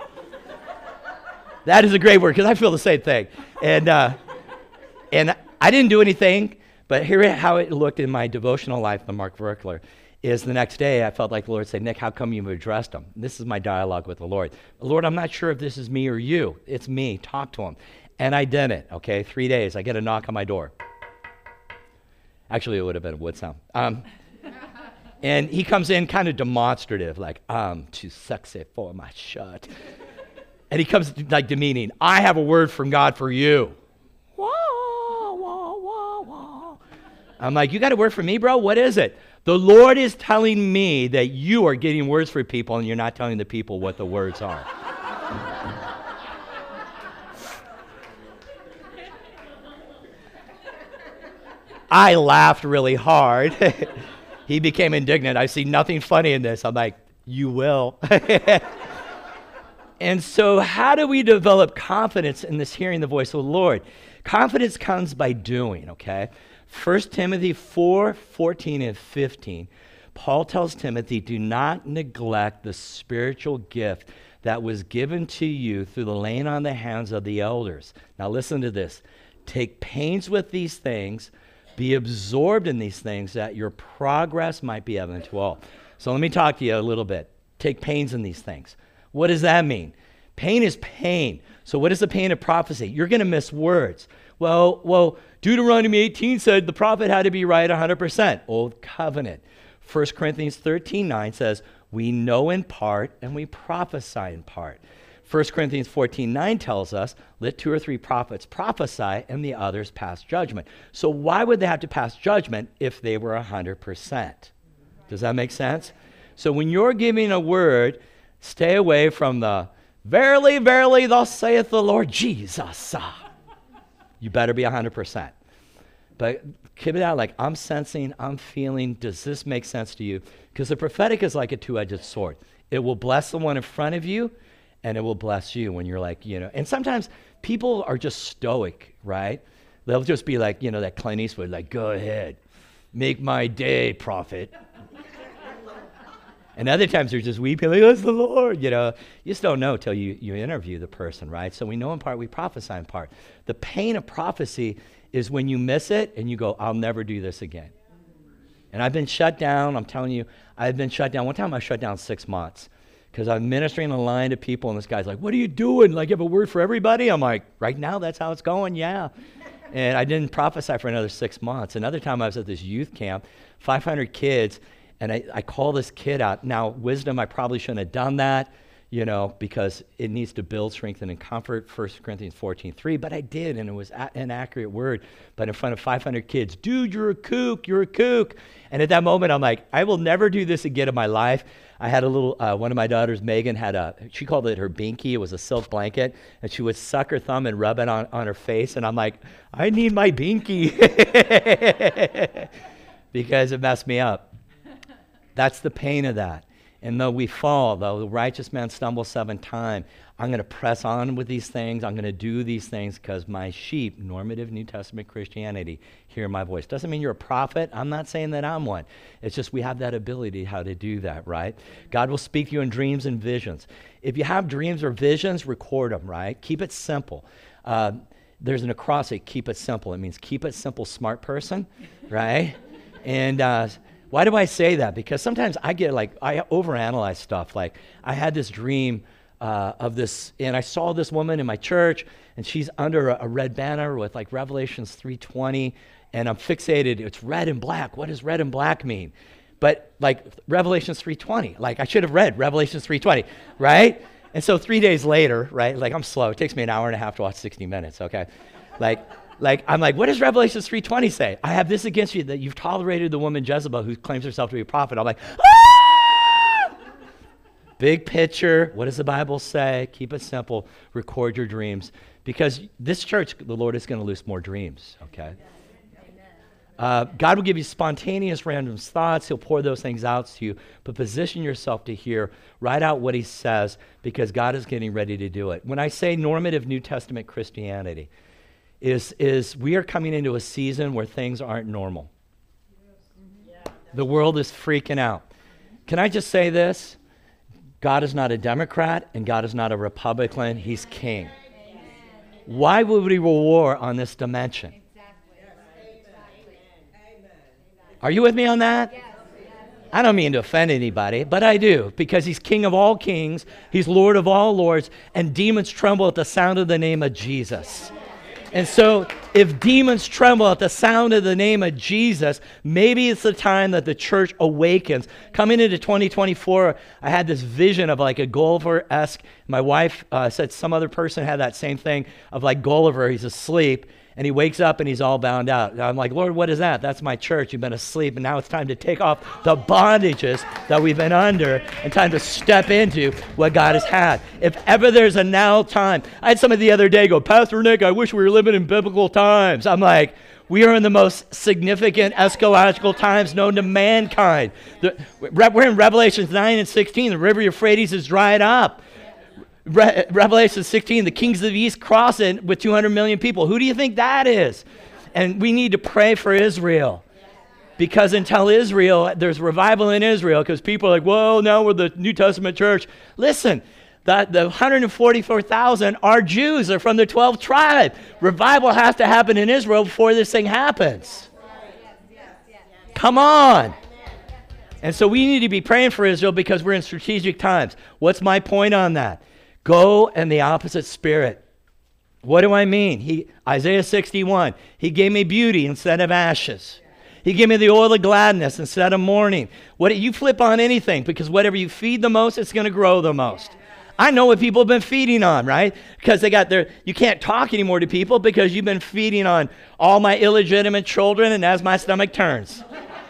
That is a great word, because I feel the same thing. And uh, and I didn't do anything, but here how it looked in my devotional life, the Mark Verkler, is the next day I felt like the Lord said, Nick, how come you've addressed him? This is my dialogue with the Lord. Lord, I'm not sure if this is me or you. It's me. Talk to him. And I did it, okay? Three days. I get a knock on my door. Actually, it would have been a wood sound. Um, and he comes in kind of demonstrative, like, I'm too sexy for my shirt. And he comes like demeaning, I have a word from God for you. Wah, wah, wah, wah. I'm like, you got a word for me, bro? What is it? The Lord is telling me that you are getting words for people and you're not telling the people what the words are. I laughed really hard. He became indignant. I see nothing funny in this. I'm like, you will. And so how do we develop confidence in this hearing the voice of the Lord? Confidence comes by doing, okay? First Timothy four, fourteen and fifteen, Paul tells Timothy, do not neglect the spiritual gift that was given to you through the laying on the hands of the elders. Now listen to this. Take pains with these things, be absorbed in these things, that your progress might be evident to all. So let me talk to you a little bit. Take pains in these things. What does that mean? Pain is pain. So what is the pain of prophecy? You're going to miss words. Well, well, Deuteronomy eighteen said the prophet had to be right one hundred percent. Old covenant. First Corinthians thirteen nine says, we know in part and we prophesy in part. First Corinthians fourteen nine tells us, let two or three prophets prophesy and the others pass judgment. So why would they have to pass judgment if they were one hundred percent? Does that make sense? So when you're giving a word, stay away from the, verily, verily, thus saith the Lord Jesus. You better be one hundred percent. But keep it out like, I'm sensing, I'm feeling, does this make sense to you? Because the prophetic is like a two-edged sword. It will bless the one in front of you, and it will bless you when you're like, you know. And sometimes people are just stoic, right? They'll just be like, you know, that Clint Eastwood, like, go ahead, make my day, prophet. And other times they're just weeping, like, that's the Lord, you know. You just don't know till you, you interview the person, right? So we know in part, we prophesy in part. The pain of prophecy is when you miss it and you go, I'll never do this again. And I've been shut down. I'm telling you, I've been shut down. One time I was shut down six months because I'm ministering a line to people, and this guy's like, what are you doing? Like, you have a word for everybody? I'm like, right now, that's how it's going, yeah. And I didn't prophesy for another six months. Another time I was at this youth camp, five hundred kids, and I, I call this kid out. Now, wisdom, I probably shouldn't have done that. you know, because it needs to build, strengthen, and comfort, First Corinthians fourteen three, but I did, and it was a- an accurate word, but in front of five hundred kids, dude, you're a kook, you're a kook. And at that moment, I'm like, I will never do this again in my life. I had a little, uh, one of my daughters, Megan, had a, she called it her binky. It was a silk blanket, and she would suck her thumb and rub it on, on her face, and I'm like, I need my binky, because it messed me up. That's the pain of that. And though we fall, though the righteous man stumbles seven times, I'm going to press on with these things. I'm going to do these things because my sheep, normative New Testament Christianity, hear my voice. Doesn't mean you're a prophet. I'm not saying that I'm one. It's just we have that ability how to do that, right? God will speak to you in dreams and visions. If you have dreams or visions, record them, right? Keep it simple. Uh, there's an acrostic, keep it simple. It means keep it simple, smart person, right? And uh, why do I say that? Because sometimes I get like, I overanalyze stuff. Like I had this dream uh, of this, and I saw this woman in my church, and she's under a, a red banner with like Revelations three twenty, and I'm fixated. It's red and black. What does red and black mean? But like Revelations three twenty, like I should have read Revelations three twenty, right? And so three days later, right, like I'm slow. It takes me an hour and a half to watch sixty minutes, okay? Like, Like, I'm like, what does Revelation three twenty say? I have this against you, that you've tolerated the woman Jezebel who claims herself to be a prophet. I'm like, ah! Big picture. What does the Bible say? Keep it simple. Record your dreams. Because this church, the Lord is going to loose more dreams, okay? Uh, God will give you spontaneous, random thoughts. He'll pour those things out to you. But position yourself to hear. Write out what he says, because God is getting ready to do it. When I say normative New Testament Christianity, Is, is we are coming into a season where things aren't normal. The world is freaking out. Can I just say this? God is not a Democrat, and God is not a Republican. He's king. Why would we war on this dimension? Are you with me on that? I don't mean to offend anybody, but I do, because he's King of all kings. He's Lord of all lords, and demons tremble at the sound of the name of Jesus. And so if demons tremble at the sound of the name of Jesus, maybe it's the time that the church awakens. Coming into twenty twenty-four, I had this vision of like a Gulliver-esque. My wife uh, said some other person had that same thing of like Gulliver. He's asleep, and he wakes up and he's all bound out. I'm like, Lord, what is that? That's my church. You've been asleep, and now it's time to take off the bondages that we've been under and time to step into what God has had. If ever there's a now time. I had somebody the other day go, Pastor Nick, I wish we were living in biblical times. I'm like, we are in the most significant eschatological times known to mankind. The, we're in Revelations nine and sixteen. The river Euphrates is dried up. Re- Revelation sixteen, the kings of the east cross it with two hundred million people. Who do you think that is? And we need to pray for Israel. Because until Israel, there's revival in Israel, because people are like, well, now we're the New Testament church. Listen, the, the one hundred forty-four thousand are Jews. They're from the twelfth tribe. Revival has to happen in Israel before this thing happens. Come on. And so we need to be praying for Israel because we're in strategic times. What's my point on that? Go in the opposite spirit. What do I mean? He, Isaiah sixty-one, he gave me beauty instead of ashes. He gave me the oil of gladness instead of mourning. What you flip on anything, because whatever you feed the most, it's going to grow the most. I know what people have been feeding on, right? Because they got their, you can't talk anymore to people because you've been feeding on all my illegitimate children, and as my stomach turns.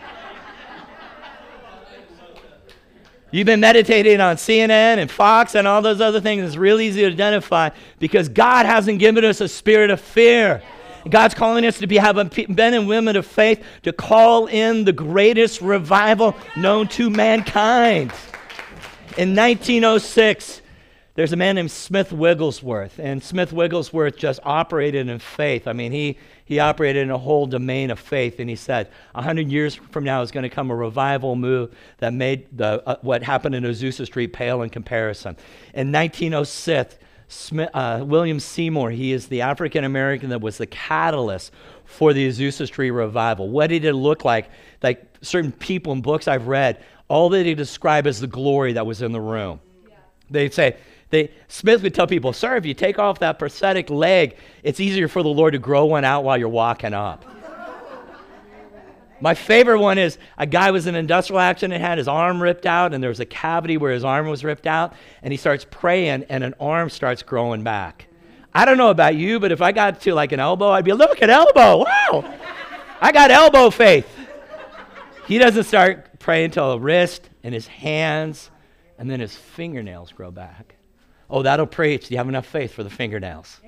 You've been meditating on C N N and Fox and all those other things. It's real easy to identify because God hasn't given us a spirit of fear. God's calling us to be have men and women of faith to call in the greatest revival known to mankind. In nineteen oh six, there's a man named Smith Wigglesworth, and Smith Wigglesworth just operated in faith. I mean, he he operated in a whole domain of faith, and he said, a hundred years from now is going to come a revival move that made the uh, what happened in Azusa Street pale in comparison. In nineteen oh six, Smith, uh, William Seymour, he is the African-American that was the catalyst for the Azusa Street revival. What did it look like? Like certain people in books I've read, all that they describe as the glory that was in the room. Yeah. They'd say, They, Smith would tell people, sir, if you take off that prosthetic leg, it's easier for the Lord to grow one out while you're walking up. My favorite one is a guy was in an industrial accident, had his arm ripped out, and there was a cavity where his arm was ripped out, and he starts praying, and an arm starts growing back. I don't know about you, but if I got to like an elbow, I'd be, look at elbow, wow, I got elbow faith. He doesn't start praying until the wrist and his hands, and then his fingernails grow back. Oh, that'll preach. Do you have enough faith for the fingernails?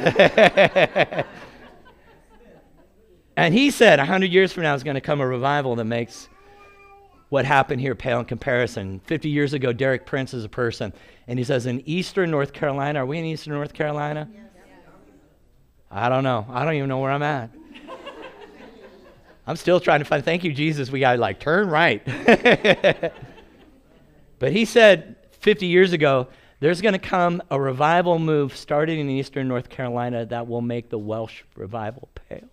And he said a hundred years from now is going to come a revival that makes what happened here pale in comparison. Fifty years ago, Derek Prince is a person, and he says in eastern North Carolina, are we in eastern North Carolina? Yes. I don't know. I don't even know where I'm at. I'm still trying to find, thank you, Jesus, we got to like turn right. But he said fifty years ago, there's going to come a revival move starting in eastern North Carolina that will make the Welsh revival pale.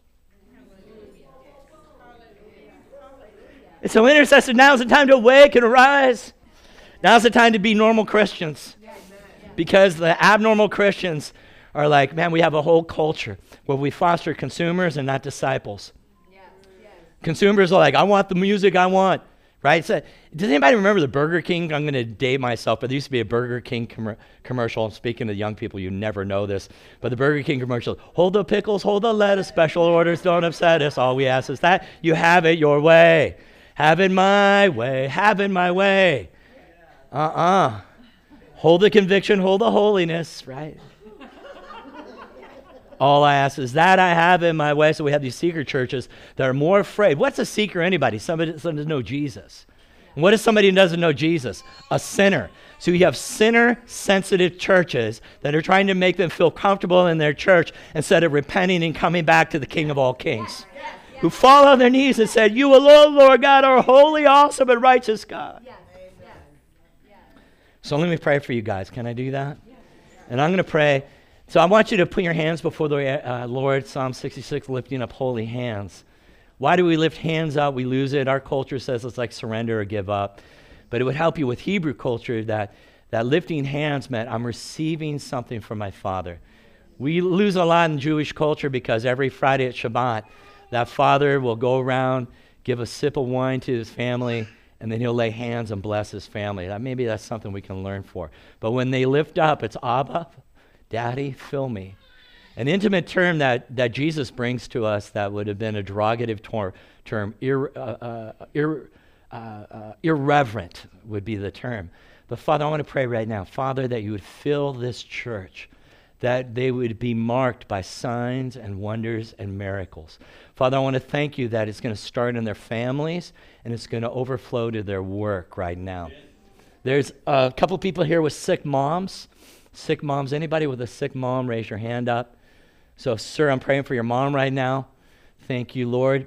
And so intercessor, now's the time to awake and arise. Now's the time to be normal Christians. Because the abnormal Christians are like, man, we have a whole culture where we foster consumers and not disciples. Consumers are like, I want the music I want. Right? So, does anybody remember the Burger King? I'm going to date myself, but there used to be a Burger King com- commercial. I'm speaking to young people, you never know this. But the Burger King commercial, hold the pickles, hold the lettuce, special orders don't upset us. All we ask is that you have it your way. Have it my way, have it my way. Uh-uh. Hold the conviction, hold the holiness, right? All I ask is that I have it my way. So we have these seeker churches that are more afraid. What's a seeker anybody? Somebody that doesn't know Jesus. And what is somebody who doesn't know Jesus? A sinner. So you have sinner-sensitive churches that are trying to make them feel comfortable in their church instead of repenting and coming back to the King of all kings. Who fall on their knees and said, you alone, Lord God, are holy, awesome, and righteous God. Yes. Yes. So let me pray for you guys. Can I do that? Yes. And I'm going to pray. So I want you to put your hands before the uh, Lord, Psalm sixty-six, lifting up holy hands. Why do we lift hands up? We lose it. Our culture says it's like surrender or give up. But it would help you with Hebrew culture that, that lifting hands meant I'm receiving something from my Father. We lose a lot in Jewish culture because every Friday at Shabbat, that father will go around, give a sip of wine to his family, and then he'll lay hands and bless his family. That, maybe that's something we can learn for. But when they lift up, it's Abba, Daddy, fill me. An intimate term that, that Jesus brings to us that would have been a derogative tor- term, ir, uh, uh, ir, uh, uh, irreverent would be the term. But Father, I want to pray right now, Father, that you would fill this church, that they would be marked by signs and wonders and miracles. Father, I want to thank you that it's going to start in their families and it's going to overflow to their work right now. There's a couple people here with sick moms. Sick moms. Anybody with a sick mom, raise your hand up. So, sir, I'm praying for your mom right now. Thank you, Lord.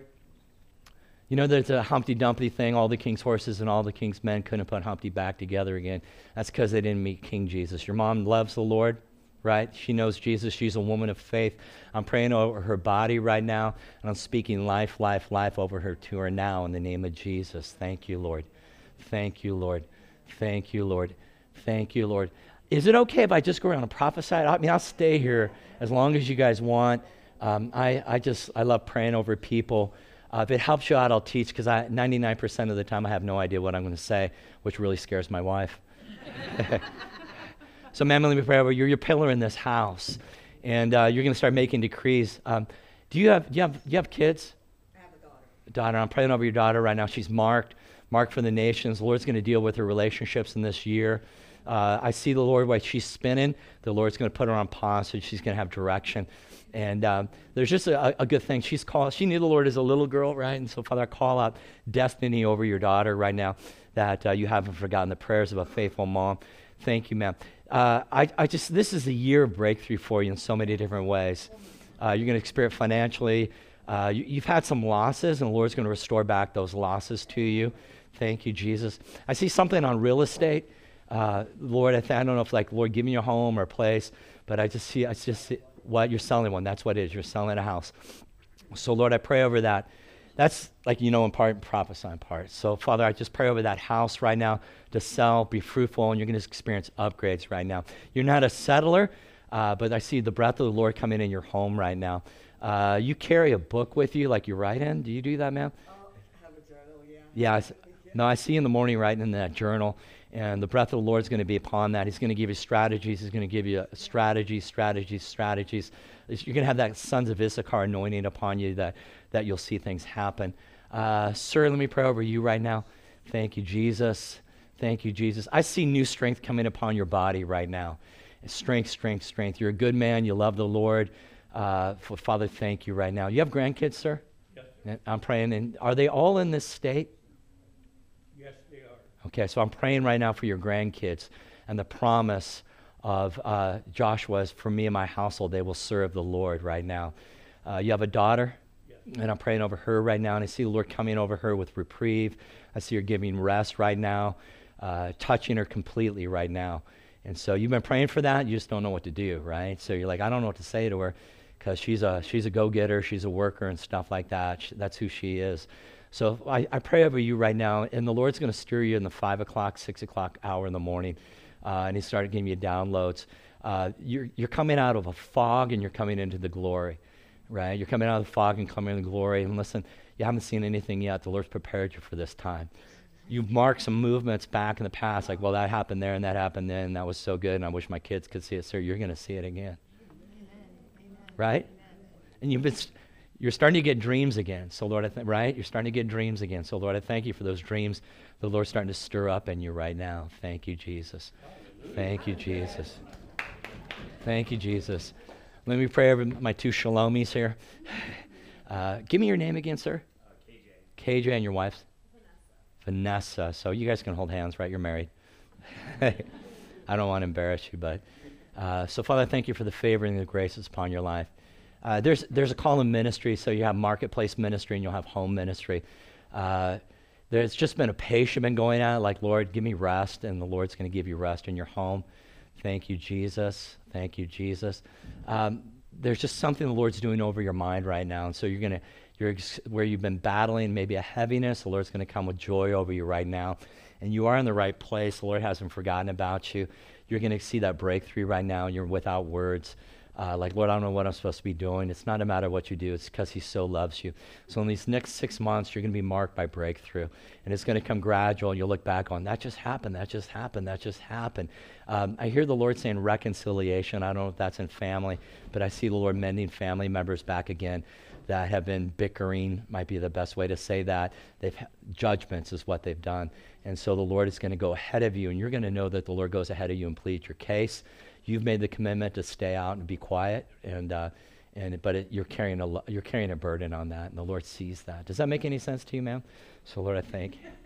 You know, there's a Humpty Dumpty thing. All the king's horses and all the king's men couldn't put Humpty back together again. That's because they didn't meet King Jesus. Your mom loves the Lord. Right? She knows Jesus. She's a woman of faith. I'm praying over her body right now, and I'm speaking life, life, life over her to her now in the name of Jesus. Thank you, Lord. Thank you, Lord. Thank you, Lord. Thank you, Lord. Is it okay if I just go around and prophesy? I mean, I'll stay here as long as you guys want. Um, I, I just, I love praying over people. Uh, if it helps you out, I'll teach, because I ninety-nine percent of the time I have no idea what I'm going to say, which really scares my wife. So, ma'am, let me pray over you. You're your pillar in this house, and uh, you're going to start making decrees. Um, do you have do you have do you have kids? I have a daughter. Daughter, I'm praying over your daughter right now. She's marked, marked for the nations. The Lord's going to deal with her relationships in this year. Uh, I see the Lord while she's spinning. The Lord's going to put her on pause, so she's going to have direction. And um, there's just a, a good thing. She's called. She knew the Lord as a little girl, right? And so, Father, I call out destiny over your daughter right now, that uh, you haven't forgotten the prayers of a faithful mom. Thank you, ma'am. Uh, I, I just, this is a year of breakthrough for you in so many different ways. Uh, you're going to experience financially. Uh, you, you've had some losses, and the Lord's going to restore back those losses to you. Thank you, Jesus. I see something on real estate. Uh, Lord, I, th- I don't know if like, Lord, give me a home or a place, but I just see, I just see what you're selling one. That's what it is. You're selling a house. So, Lord, I pray over that. That's like, you know, in part, prophesy in part. So, Father, I just pray over that house right now to sell, be fruitful, and you're going to experience upgrades right now. You're not a settler, uh, but I see the breath of the Lord coming in your home right now. Uh, you carry a book with you like you write in. Do you do that, ma'am? Yeah, I s- no, I see in the morning writing in that journal, and the breath of the Lord is going to be upon that. He's going to give you strategies. He's going to give you strategies, strategies, strategies. You're going to have that Sons of Issachar anointing upon you that, that you'll see things happen. Uh, sir, let me pray over you right now. Thank you, Jesus. Thank you, Jesus. I see new strength coming upon your body right now. Strength, strength, strength. You're a good man. You love the Lord. Uh, for Father, thank you right now. You have grandkids, sir? Yes. I'm praying. And are they all in this state? Yes, they are. Okay, so I'm praying right now for your grandkids and the promise of uh, Joshua is for me and my household, they will serve the Lord right now. Uh, you have a daughter? Yes. And I'm praying over her right now, and I see the Lord coming over her with reprieve. I see her giving rest right now, uh, touching her completely right now. And so you've been praying for that, you just don't know what to do, right? So you're like, I don't know what to say to her because she's a, she's a go-getter, she's a worker and stuff like that. She, that's who she is. So I, I pray over you right now, and the Lord's going to stir you in the five o'clock, six o'clock hour in the morning, uh, and He started giving you downloads. Uh, you're, you're coming out of a fog, and you're coming into the glory, right? You're coming out of the fog and coming into the glory. And listen, you haven't seen anything yet. The Lord's prepared you for this time. You've marked some movements back in the past, like, well, that happened there, and that happened then, and that was so good, and I wish my kids could see it. Sir, you're going to see it again. Amen. Right? Amen. And you've been... St- You're starting to get dreams again. So, Lord, I th- right? You're starting to get dreams again. So, Lord, I thank you for those dreams. The Lord's starting to stir up in you right now. Thank you, Jesus. Thank you, Jesus. Thank you, Jesus. Let me pray over my two Shalomies here. Uh, give me your name again, sir. Uh, K J. K J and your wife's? Vanessa. Vanessa. So you guys can hold hands, right? You're married. I don't want to embarrass you, but uh, so, Father, I thank you for the favor and the graces upon your life. Uh, there's there's a call in ministry, so you have marketplace ministry and you'll have home ministry. Uh, there's just been a pace you've been going at, like, Lord, give me rest, and the Lord's going to give you rest in your home. Thank you, Jesus. Thank you, Jesus. Um, there's just something the Lord's doing over your mind right now, and so you're gonna you're ex- where you've been battling maybe a heaviness. The Lord's going to come with joy over you right now, and you are in the right place. The Lord hasn't forgotten about you. You're going to see that breakthrough right now, and you're without words. Uh, like, Lord, I don't know what I'm supposed to be doing. It's not a matter of what you do. It's because He so loves you. So in these next six months, you're going to be marked by breakthrough. And it's going to come gradual. And you'll look back on, that just happened, that just happened, that just happened. Um, I hear the Lord saying reconciliation. I don't know if that's in family, but I see the Lord mending family members back again that have been bickering, might be the best way to say that. They've ha- judgments is what they've done. And so the Lord is going to go ahead of you, and you're going to know that the Lord goes ahead of you and pleads your case. You've made the commitment to stay out and be quiet, and uh, and but it, you're carrying a lo- you're carrying a burden on that, and the Lord sees that. Does that make any sense to you, ma'am? So, Lord, I thank you.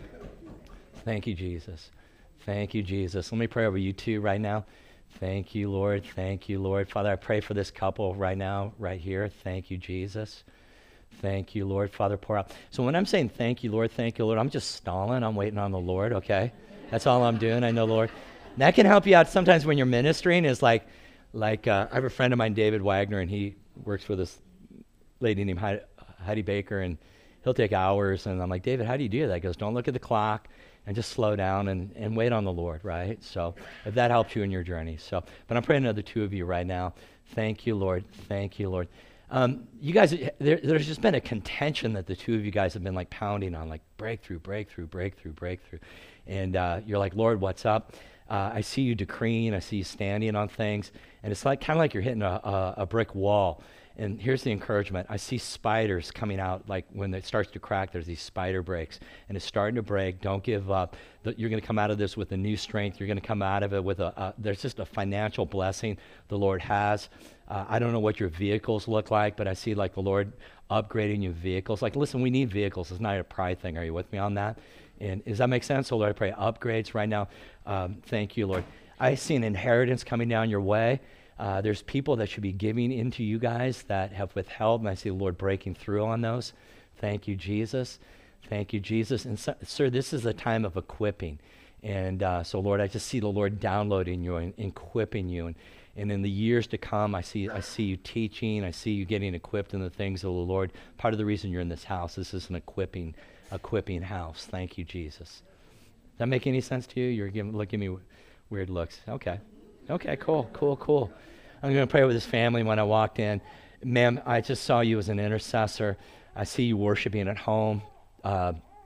Thank you, Jesus. Thank you, Jesus. Let me pray over you two right now. Thank you, Lord. Thank you, Lord. Father, I pray for this couple right now, right here. Thank you, Jesus. Thank you, Lord. Father, pour out. So when I'm saying thank you, Lord, thank you, Lord, I'm just stalling. I'm waiting on the Lord, okay? That's all I'm doing. I know, Lord. That can help you out sometimes when you're ministering. Is like, like uh, I have a friend of mine, David Wagner, and he works with this lady named Heidi, Heidi Baker, and he'll take hours. And I'm like, David, how do you do that? He goes, don't look at the clock and just slow down and, and wait on the Lord, right? So if that helps you in your journey. So, but I'm praying another two of you right now. Thank you, Lord. Thank you, Lord. Um, you guys, there, there's just been a contention that the two of you guys have been like pounding on, like breakthrough, breakthrough, breakthrough, breakthrough. And uh, you're like, Lord, what's up? Uh, I see you decreeing, I see you standing on things, and it's like kind of like you're hitting a, a, a brick wall. And here's the encouragement. I see spiders coming out, like when it starts to crack, there's these spider breaks, and it's starting to break. Don't give up. The, you're going to come out of this with a new strength. You're going to come out of it with a, a there's just a financial blessing the Lord has. Uh, I don't know what your vehicles look like, but I see like the Lord upgrading your vehicles. Like, listen, we need vehicles. It's not a pride thing. Are you with me on that? And does that make sense? So, Lord, I pray upgrades right now. Um, thank you, Lord. I see an inheritance coming down your way. Uh, there's people that should be giving into you guys that have withheld, and I see the Lord breaking through on those. Thank you, Jesus. Thank you, Jesus. And, so, sir, this is a time of equipping. And uh, so, Lord, I just see the Lord downloading you and equipping you. And, and in the years to come, I see I see you teaching. I see you getting equipped in the things of the Lord. Part of the reason you're in this house, this is an equipping equipping house. Thank you, Jesus. Does that make any sense to you? You're giving, look, giving me weird looks. Okay. Okay, cool, cool, cool. I'm going to pray with his family when I walked in. Ma'am, I just saw you as an intercessor. I see you worshiping at home. Uh,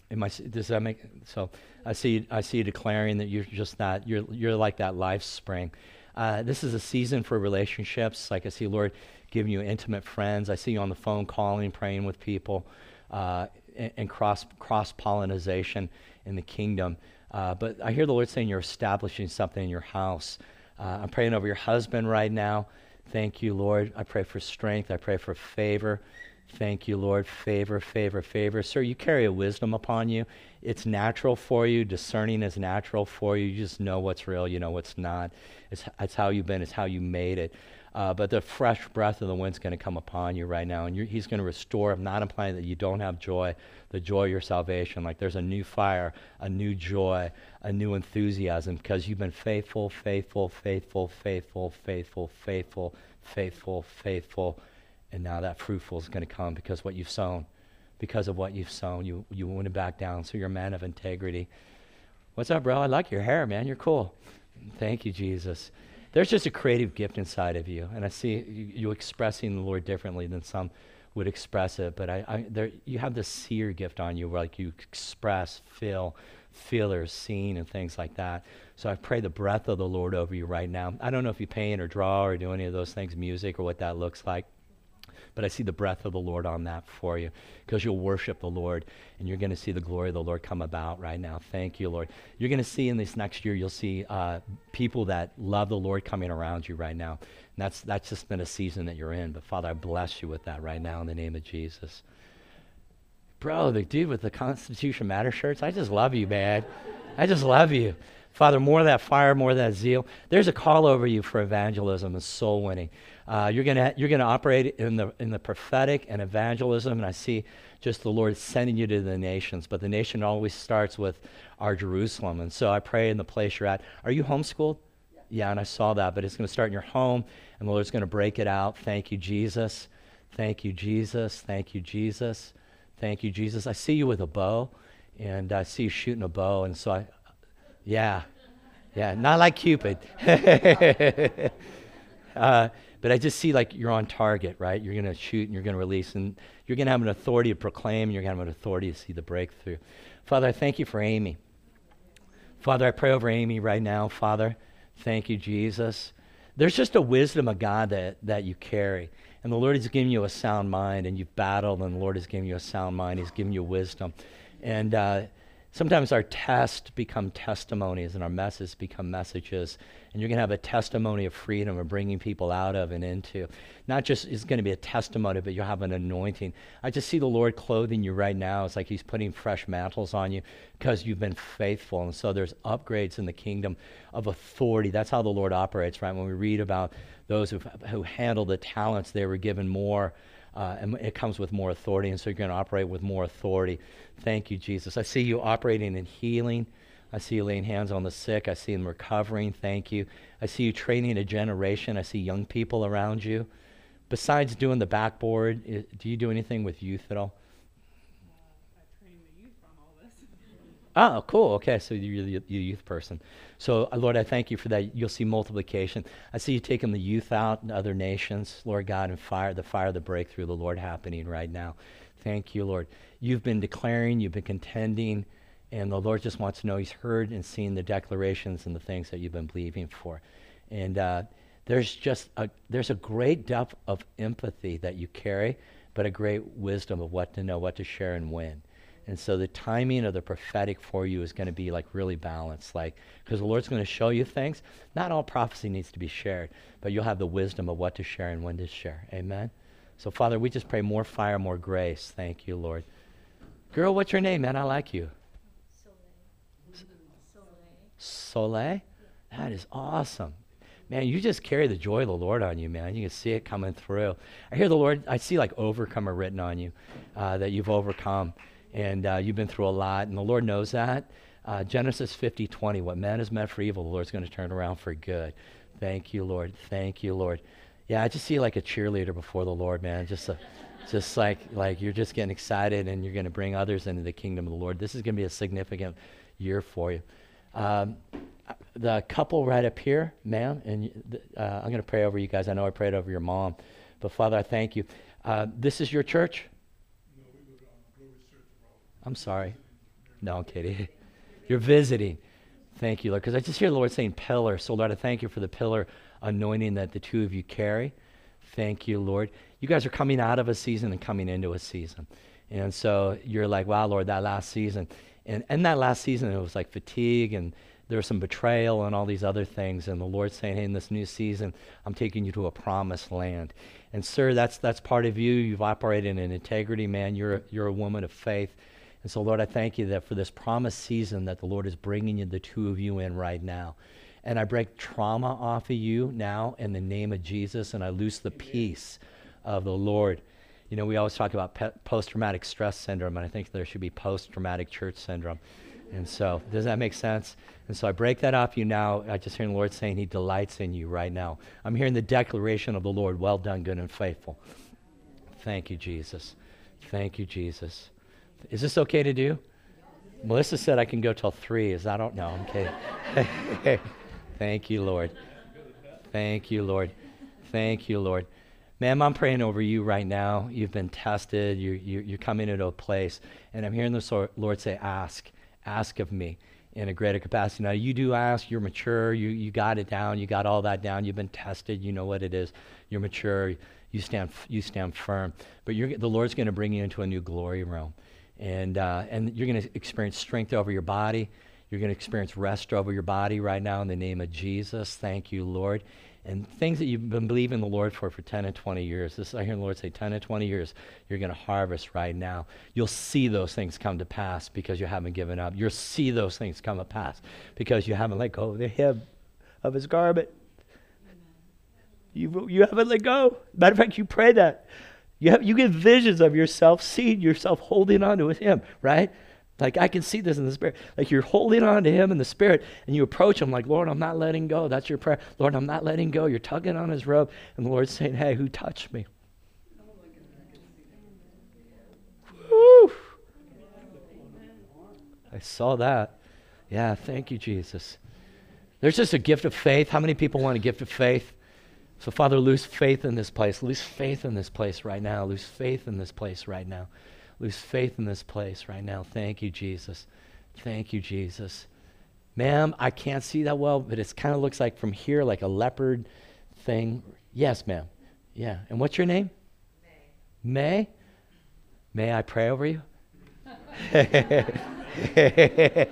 Am I, s- does that make, so I see, I see you declaring that you're just not, you're, you're like that life spring. Uh, this is a season for relationships. Like I see Lord giving you intimate friends. I see you on the phone calling, praying with people, uh, and, and cross, cross-pollination in the kingdom. Uh, but I hear the Lord saying you're establishing something in your house. Uh, I'm praying over your husband right now. Thank you, Lord. I pray for strength. I pray for favor. Thank you, Lord. Favor, favor, favor. Sir, you carry a wisdom upon you. It's natural for you. Discerning is natural for you. You just know what's real. You know what's not. It's, it's how you've been. It's how you made it. Uh, but the fresh breath of the wind's going to come upon you right now, and you're, he's going to restore. I'm not implying that you don't have joy, the joy of your salvation. Like there's a new fire, a new joy, a new enthusiasm, because you've been faithful, faithful, faithful, faithful, faithful, faithful, faithful, faithful. And now that fruitful is going to come because what you've sown. Because of what you've sown, you, you wouldn't back down. So you're a man of integrity. What's up, bro? I like your hair, man. You're cool. Thank you, Jesus. There's just a creative gift inside of you. And I see you, you expressing the Lord differently than some would express it. But I, I, there, you have this seer gift on you where like you express, feel, feelers, seeing, and things like that. So I pray the breath of the Lord over you right now. I don't know if you paint or draw or do any of those things, music or what that looks like. But I see the breath of the Lord on that for you because you'll worship the Lord and you're going to see the glory of the Lord come about right now. Thank you, Lord. You're going to see in this next year, you'll see uh, people that love the Lord coming around you right now. And that's, that's just been a season that you're in. But Father, I bless you with that right now in the name of Jesus. Bro, the dude with the Constitution Matter shirts, I just love you, man. I just love you. Father, more of that fire, more of that zeal. There's a call over you for evangelism and soul winning. Uh, you're gonna you're gonna operate in the in the prophetic and evangelism, and I see just the Lord sending you to the nations. But the nation always starts with our Jerusalem, and so I pray in the place you're at. Are you homeschooled? Yeah, yeah and I saw that. But it's going to start in your home, and the Lord's going to break it out. Thank you, Jesus. Thank you, Jesus. Thank you, Jesus. Thank you, Jesus. I see you with a bow, and I see you shooting a bow, and so I. Yeah, yeah, not like Cupid. uh, but I just see like you're on target, right? You're going to shoot and you're going to release, and you're going to have an authority to proclaim, and you're going to have an authority to see the breakthrough. Father, I thank you for Amy. Father, I pray over Amy right now, Father. Thank you, Jesus. There's just a wisdom of God that, that you carry. And the Lord has given you a sound mind, and you've battled, and the Lord has given you a sound mind. He's given you wisdom. And uh, sometimes our tests become testimonies and our messes become messages. And you're going to have a testimony of freedom of bringing people out of and into. Not just it's going to be a testimony, but you'll have an anointing. I just see the Lord clothing you right now. It's like he's putting fresh mantles on you because you've been faithful. And so there's upgrades in the kingdom of authority. That's how the Lord operates, right? When we read about those who who handle the talents, they were given more. Uh, and it comes with more authority, and so you're going to operate with more authority. Thank you, Jesus. I see you operating in healing. I see you laying hands on the sick. I see them recovering. Thank you. I see you training a generation. I see young people around you. Besides doing the backboard, I, do you do anything with youth at all? Uh, I train the youth on all this. Oh, cool. Okay, so you're the you're a youth person. So, uh, Lord, I thank you for that. You'll see multiplication. I see you taking the youth out in other nations, Lord God, and fire, the fire of the breakthrough, the Lord, happening right now. Thank you, Lord. You've been declaring, you've been contending, and the Lord just wants to know he's heard and seen the declarations and the things that you've been believing for. And uh, there's just a, there's a great depth of empathy that you carry, but a great wisdom of what to know, what to share, and when. And so the timing of the prophetic for you is going to be like really balanced, like because the Lord's going to show you things. Not all prophecy needs to be shared, but you'll have the wisdom of what to share and when to share. Amen. So Father, we just pray more fire, more grace. Thank you, Lord. Girl, what's your name, man? I like you. Soleil. Soleil? Soleil? That is awesome. Man, you just carry the joy of the Lord on you, man. You can see it coming through. I hear the Lord, I see like overcomer written on you, uh, that you've overcome. And uh, you've been through a lot, and the Lord knows that. Uh, Genesis fifty twenty, what man has meant for evil, the Lord's going to turn around for good. Thank you, Lord. Thank you, Lord. Yeah, I just see you like a cheerleader before the Lord, man. Just a, just like like you're just getting excited, and you're going to bring others into the kingdom of the Lord. This is going to be a significant year for you. Um, the couple right up here, ma'am, and uh, I'm going to pray over you guys. I know I prayed over your mom, but Father, I thank you. Uh, this is your church? I'm sorry. No, I'm kidding. You're visiting. Thank you, Lord. Because I just hear the Lord saying pillar. So, Lord, I thank you for the pillar anointing that the two of you carry. Thank you, Lord. You guys are coming out of a season and coming into a season. And so you're like, wow, Lord, that last season. And in that last season, it was like fatigue and there was some betrayal and all these other things. And the Lord's saying, hey, in this new season, I'm taking you to a promised land. And sir, that's that's part of you. You've operated in integrity, man. You're, you're a woman of faith. And so, Lord, I thank you that for this promised season that the Lord is bringing you, the two of you in right now. And I break trauma off of you now in the name of Jesus, and I loose the peace of the Lord. You know, we always talk about pe- post-traumatic stress syndrome, and I think there should be post-traumatic church syndrome. And so, does that make sense? And so I break that off you now. I just hear the Lord saying he delights in you right now. I'm hearing the declaration of the Lord, well done, good and faithful. Thank you, Jesus. Thank you, Jesus. Is this okay to do? Melissa said I can go till three. Is that all? No, I'm kidding. Thank you, Lord. Thank you, Lord. Thank you, Lord. Ma'am, I'm praying over you right now. You've been tested. You're, you're, you're coming into a place. And I'm hearing the Lord say, ask. Ask of me in a greater capacity. Now, you do ask. You're mature. You, you got it down. You got all that down. You've been tested. You know what it is. You're mature. You stand, you stand firm. But you're, the Lord's going to bring you into a new glory realm. And, uh, and you're going to experience strength over your body. You're going to experience rest over your body right now in the name of Jesus. Thank you, Lord. And things that you've been believing the Lord for for ten and twenty years. This I hear the Lord say ten and twenty years, you're going to harvest right now. You'll see those things come to pass because you haven't given up. You'll see those things come to pass because you haven't let go of the hem of his garment. You, you haven't let go. Matter of fact, you pray that. You, have, you get visions of yourself, seeing yourself holding on to him, right? Like, I can see this in the Spirit. Like, you're holding on to him in the Spirit, and you approach him like, Lord, I'm not letting go. That's your prayer. Lord, I'm not letting go. You're tugging on his robe, and the Lord's saying, hey, who touched me? Woo! I saw that. Yeah, thank you, Jesus. There's just a gift of faith. How many people want a gift of faith? So, Father, lose faith in this place. Lose faith in this place right now. Lose faith in this place right now. Lose faith in this place right now. Thank you, Jesus. Thank you, Jesus. Ma'am, I can't see that well, but it kind of looks like from here, like a leopard thing. Yes, ma'am. Yeah. And what's your name? May. May? May I pray over you? Hey,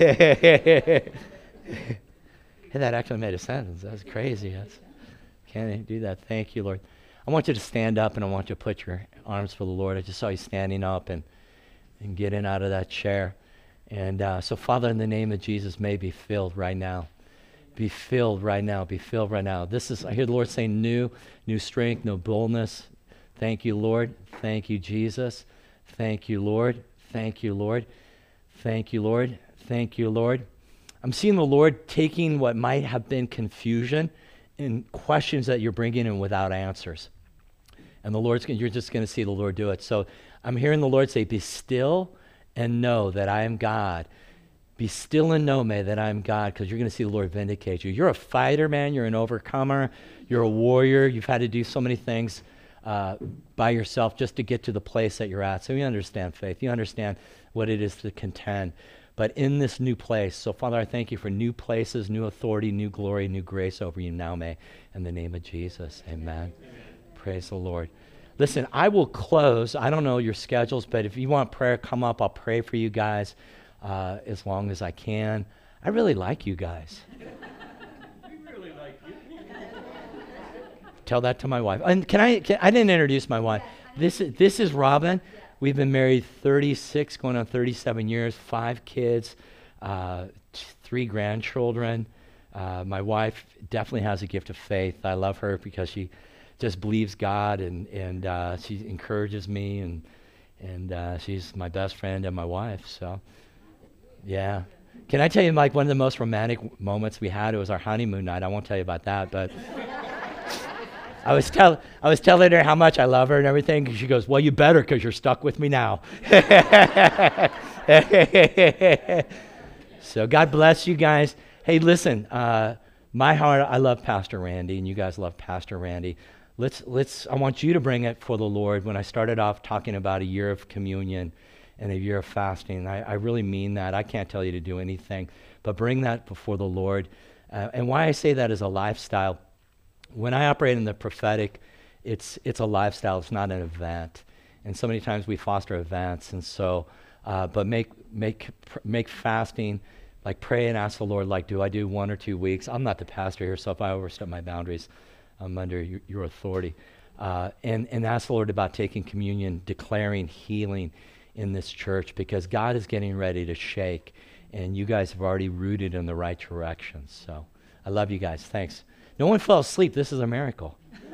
that actually made a sentence. That's crazy. That's, can't do that. Thank you, Lord. I want you to stand up, and I want you to put your arms for the Lord. I just saw you standing up and, and getting out of that chair. And uh, so, Father, in the name of Jesus, may be filled right now. Be filled right now. Be filled right now. This is, I hear the Lord saying new, new strength, new boldness. Thank you, Lord. Thank you, Jesus. Thank you, Lord. Thank you, Lord. Thank you, Lord. Thank you, Lord. I'm seeing the Lord taking what might have been confusion and questions that you're bringing in without answers. And the Lord's gonna, you're just going to see the Lord do it. So I'm hearing the Lord say, be still and know that I am God. Be still and know, May, that I am God, because you're going to see the Lord vindicate you. You're a fighter, man. You're an overcomer. You're a warrior. You've had to do so many things uh, by yourself just to get to the place that you're at. So you understand faith. You understand what it is to contend. But in this new place, so Father, I thank you for new places, new authority, new glory, new grace over you now, May, in the name of Jesus. Amen. Amen. Praise the Lord. Listen, I will close. I don't know your schedules, but if you want prayer, come up. I'll pray for you guys uh, as long as I can. I really like you guys. We really like you. Tell that to my wife. And can I? Can, I didn't introduce my wife. This is this is Robin. We've been married thirty-six, going on thirty-seven years. Five kids, uh, t- three grandchildren. Uh, my wife definitely has a gift of faith. I love her because she just believes God, and and uh, she encourages me, and and uh, she's my best friend and my wife. So, yeah. Can I tell you, like, one of the most romantic w- moments we had? It was our honeymoon night. I won't tell you about that, but I was tell I was telling her how much I love her and everything. And she goes, "Well, you better, because you're stuck with me now." So God bless you guys. Hey, listen, uh, my heart, I love Pastor Randy, and you guys love Pastor Randy. Let's let's. I want you to bring it for the Lord. When I started off talking about a year of communion, in a year of fasting. I, I really mean that. I can't tell you to do anything, but bring that before the Lord. Uh, and why I say that is a lifestyle. When I operate in the prophetic, it's it's a lifestyle. It's not an event. And so many times we foster events. And so, uh, but make make pr- make fasting, like pray and ask the Lord, like, do I do one or two weeks? I'm not the pastor here, so if I overstep my boundaries, I'm under your, your authority. Uh, and, and ask the Lord about taking communion, declaring healing in this church, because God is getting ready to shake, and you guys have already rooted in the right direction. So I love you guys. Thanks. No one fell asleep. This is a miracle.